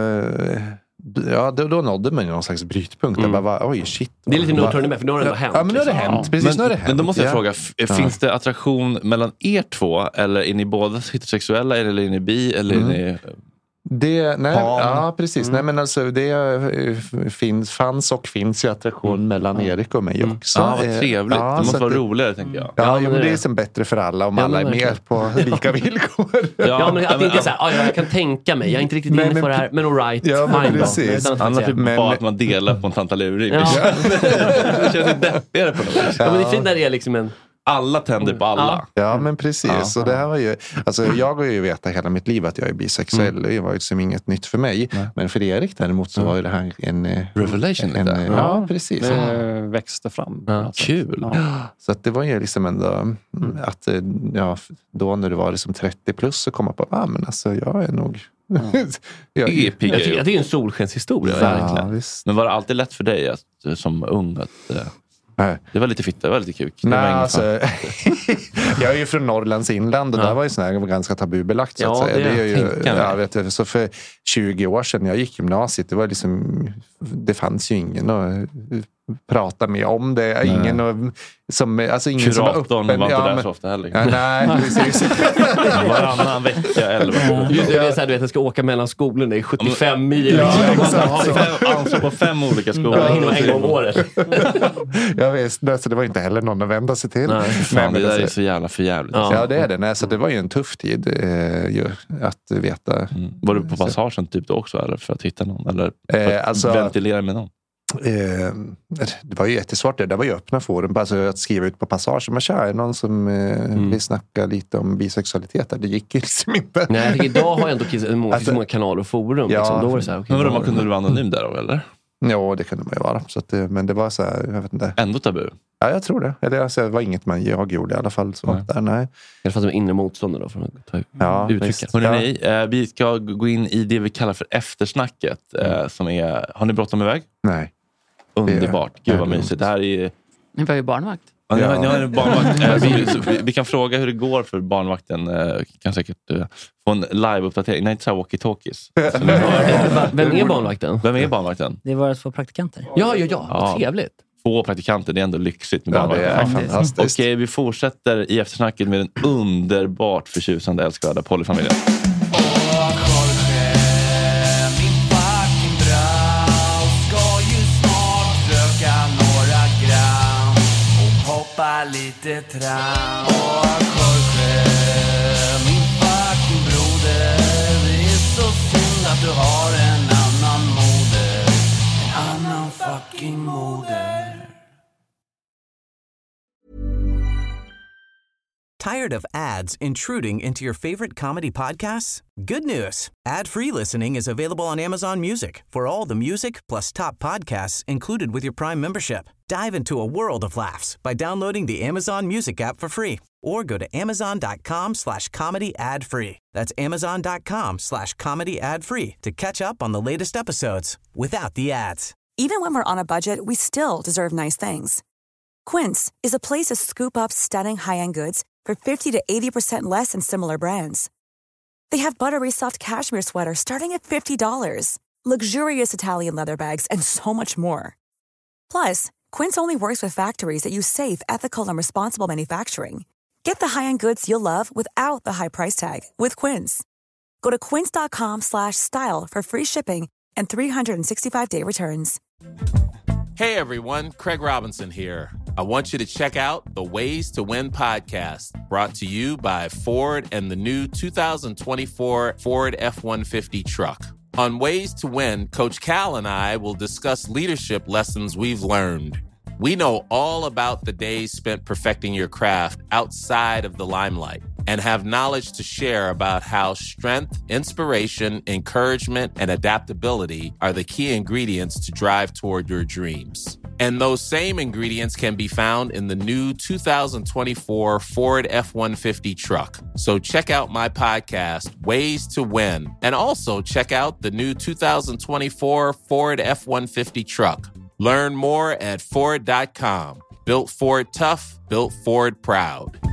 S20: Ja, då, då nådde man ju någon slags brytpunkt. Mm. Där bara, oj, shit.
S8: Det är lite nödvändigt med, för då har det hänt.
S20: Ja, men nu har det hänt. Ja. Precis,
S2: men,
S20: nu har det hänt.
S2: Men då måste jag
S20: ja.
S2: fråga, f- finns det attraktion mellan er två? Eller är ni båda heterosexuella? Eller är ni bi? Eller mm. är ni...
S20: Det, nej, ja, precis. Mm. Nej, men alltså, det finns, fanns och finns ju attraktion mm. mellan Erik och mig också.
S2: Ja, vad trevligt. Ja, det måste vara det, roligare, tänker jag.
S20: Ja, ja men det, det är som bättre för alla om ja, alla är med på lika villkor.
S8: Ja, ja men att det inte är så här, ja, jag kan tänka mig. Jag är inte riktigt nej, inne men, på det här, men all right.
S20: Ja, men precis.
S2: Annars är det bara att man delar på en tantaluring. Ja. Det känns ju deppigare på något sätt.
S8: Ja, men det är fint när det är liksom en...
S2: Alla tänder på alla.
S20: Ja, ja men precis. Ja. Så det här var ju, alltså, jag har ju vetat hela mitt liv att jag är bisexuell. Mm. Det var ju som inget nytt för mig. Nej. Men för Erik däremot så var ju det här en...
S2: Revelation.
S20: En, en, ja, ja, precis.
S18: Det växte fram.
S2: Ja. Kul.
S20: Ja. Så att det var ju liksom ändå mm. att ja, då när du var liksom trettio plus så kom jag på, ja ah, men alltså jag är nog...
S2: Ja. jag, jag,
S8: jag tycker att det är en solskenshistoria.
S20: Ja,
S8: verkligen.
S20: Visst.
S2: Men var det alltid lätt för dig att, som ung att... Nej. Det var lite fitta, det var lite kuk.
S20: Nej, alltså, jag är ju från Norrlands inland och ja. där var ju sån här ganska tabubelagt så
S8: ja,
S20: att säga.
S8: Det,
S20: det är ju, ja, vet jag, så för tjugo år sedan när jag gick gymnasiet, det var liksom, det fanns ju ingen att prata med om det. Nej. Ingen och, som, alltså ingen
S2: Kuratorn
S20: som var öppen.
S2: var inte
S20: ja,
S2: där
S20: men,
S2: så ofta heller.
S20: Ja, nej, precis.
S2: Varannan vecka eller
S8: vad. Just det, är så här, du vet, jag ska åka mellan skolorna i sjuttiofem mil.
S20: Ja,
S2: ja, ansvar på fem olika skolor.
S8: Ja, hinner en gång om året.
S20: Jag vet, så det var inte heller någon att vända sig till.
S2: Nej, fan, nej, det där är så jävla förjävligt.
S20: Ja, ja det är det. Nej, så det var ju en tuff tid eh, ju, att veta.
S2: Mm. Var du på passagen typ då också eller för att hitta någon? Eller för att
S20: eh, alltså,
S2: ventilera med någon?
S20: Eh, det var ju jättesvårt det. Det var ju öppna forum. Alltså att skriva ut på passage. Men tja, är någon som eh, mm. vill snacka lite om bisexualitet. Det gick ju liksom inte.
S8: Nej, jag idag har jag ändå kiss, många, alltså, många kanaler och forum.
S20: Ja,
S8: liksom. Då var det så här, okay,
S2: men vadå, kunde du vara anonym där då, eller?
S20: Ja, det kunde man ju vara. Så att, men det var så här, jag vet inte.
S2: Ändå tabu?
S20: Ja, jag tror det. Eller, alltså, det var inget man jag gjorde i alla fall. Så nej. Där, nej.
S8: Det fanns en inre motståndare då för att ta
S20: ja,
S8: uttrycket.
S2: Hörrni, ja. Vi ska gå in i det vi kallar för eftersnacket. Mm. Som är, har ni bråttom iväg?
S20: Nej.
S2: Underbart. Gud vad mysigt. Det här är...
S21: Ni var ju barnvakt.
S2: Ja, ni har, ni har en barnvakt. vi, vi, vi kan fråga hur det går för barnvakten. Kan säkert uh, få en live-uppdatering. Nej, inte så här walkie-talkies.
S8: Vem är barnvakten?
S2: Vem är barnvakten?
S1: Det är våra två praktikanter.
S8: Ja, ja, ja. Vad trevligt.
S2: Två praktikanter, det är ändå lyxigt med
S20: ja,
S2: barnvakten.
S20: Det är fantastiskt.
S2: Okej, vi fortsätter i eftersnacket med den underbart förtjusande älskvärda Polly-familjen.
S3: lite tram. Och Jorge, min fucking broder, det är så synd att du har en annan moder. En annan fucking moder.
S6: Tired of ads intruding into your favorite comedy podcasts? Good news. Ad-free listening is available on Amazon Music for all the music plus top podcasts included with your Prime membership. Dive into a world of laughs by downloading the Amazon Music app for free or go to amazon.com slash comedy ad free. That's amazon.com slash comedy ad free to catch up on the latest episodes without the ads.
S22: Even when we're on a budget, we still deserve nice things. Quince is a place to scoop up stunning high-end goods for fifty to eighty percent less than similar brands. They have buttery soft cashmere sweaters starting at fifty dollars, luxurious Italian leather bags, and so much more. Plus, Quince only works with factories that use safe, ethical, and responsible manufacturing. Get the high-end goods you'll love without the high price tag with Quince. Go to quince.com slash style for free shipping and three sixty-five day returns.
S23: Hey everyone, Craig Robinson here. I want you to check out the Ways to Win podcast, brought to you by Ford and the new two thousand twenty-four Ford F one fifty truck. On Ways to Win, Coach Cal and I will discuss leadership lessons we've learned. We know all about the days spent perfecting your craft outside of the limelight and have knowledge to share about how strength, inspiration, encouragement, and adaptability are the key ingredients to drive toward your dreams. And those same ingredients can be found in the new two thousand twenty-four Ford F one fifty truck. So check out my podcast, Ways to Win, and also check out the new two thousand twenty-four Ford F one fifty truck. Learn more at Ford dot com. Built Ford tough, built Ford proud.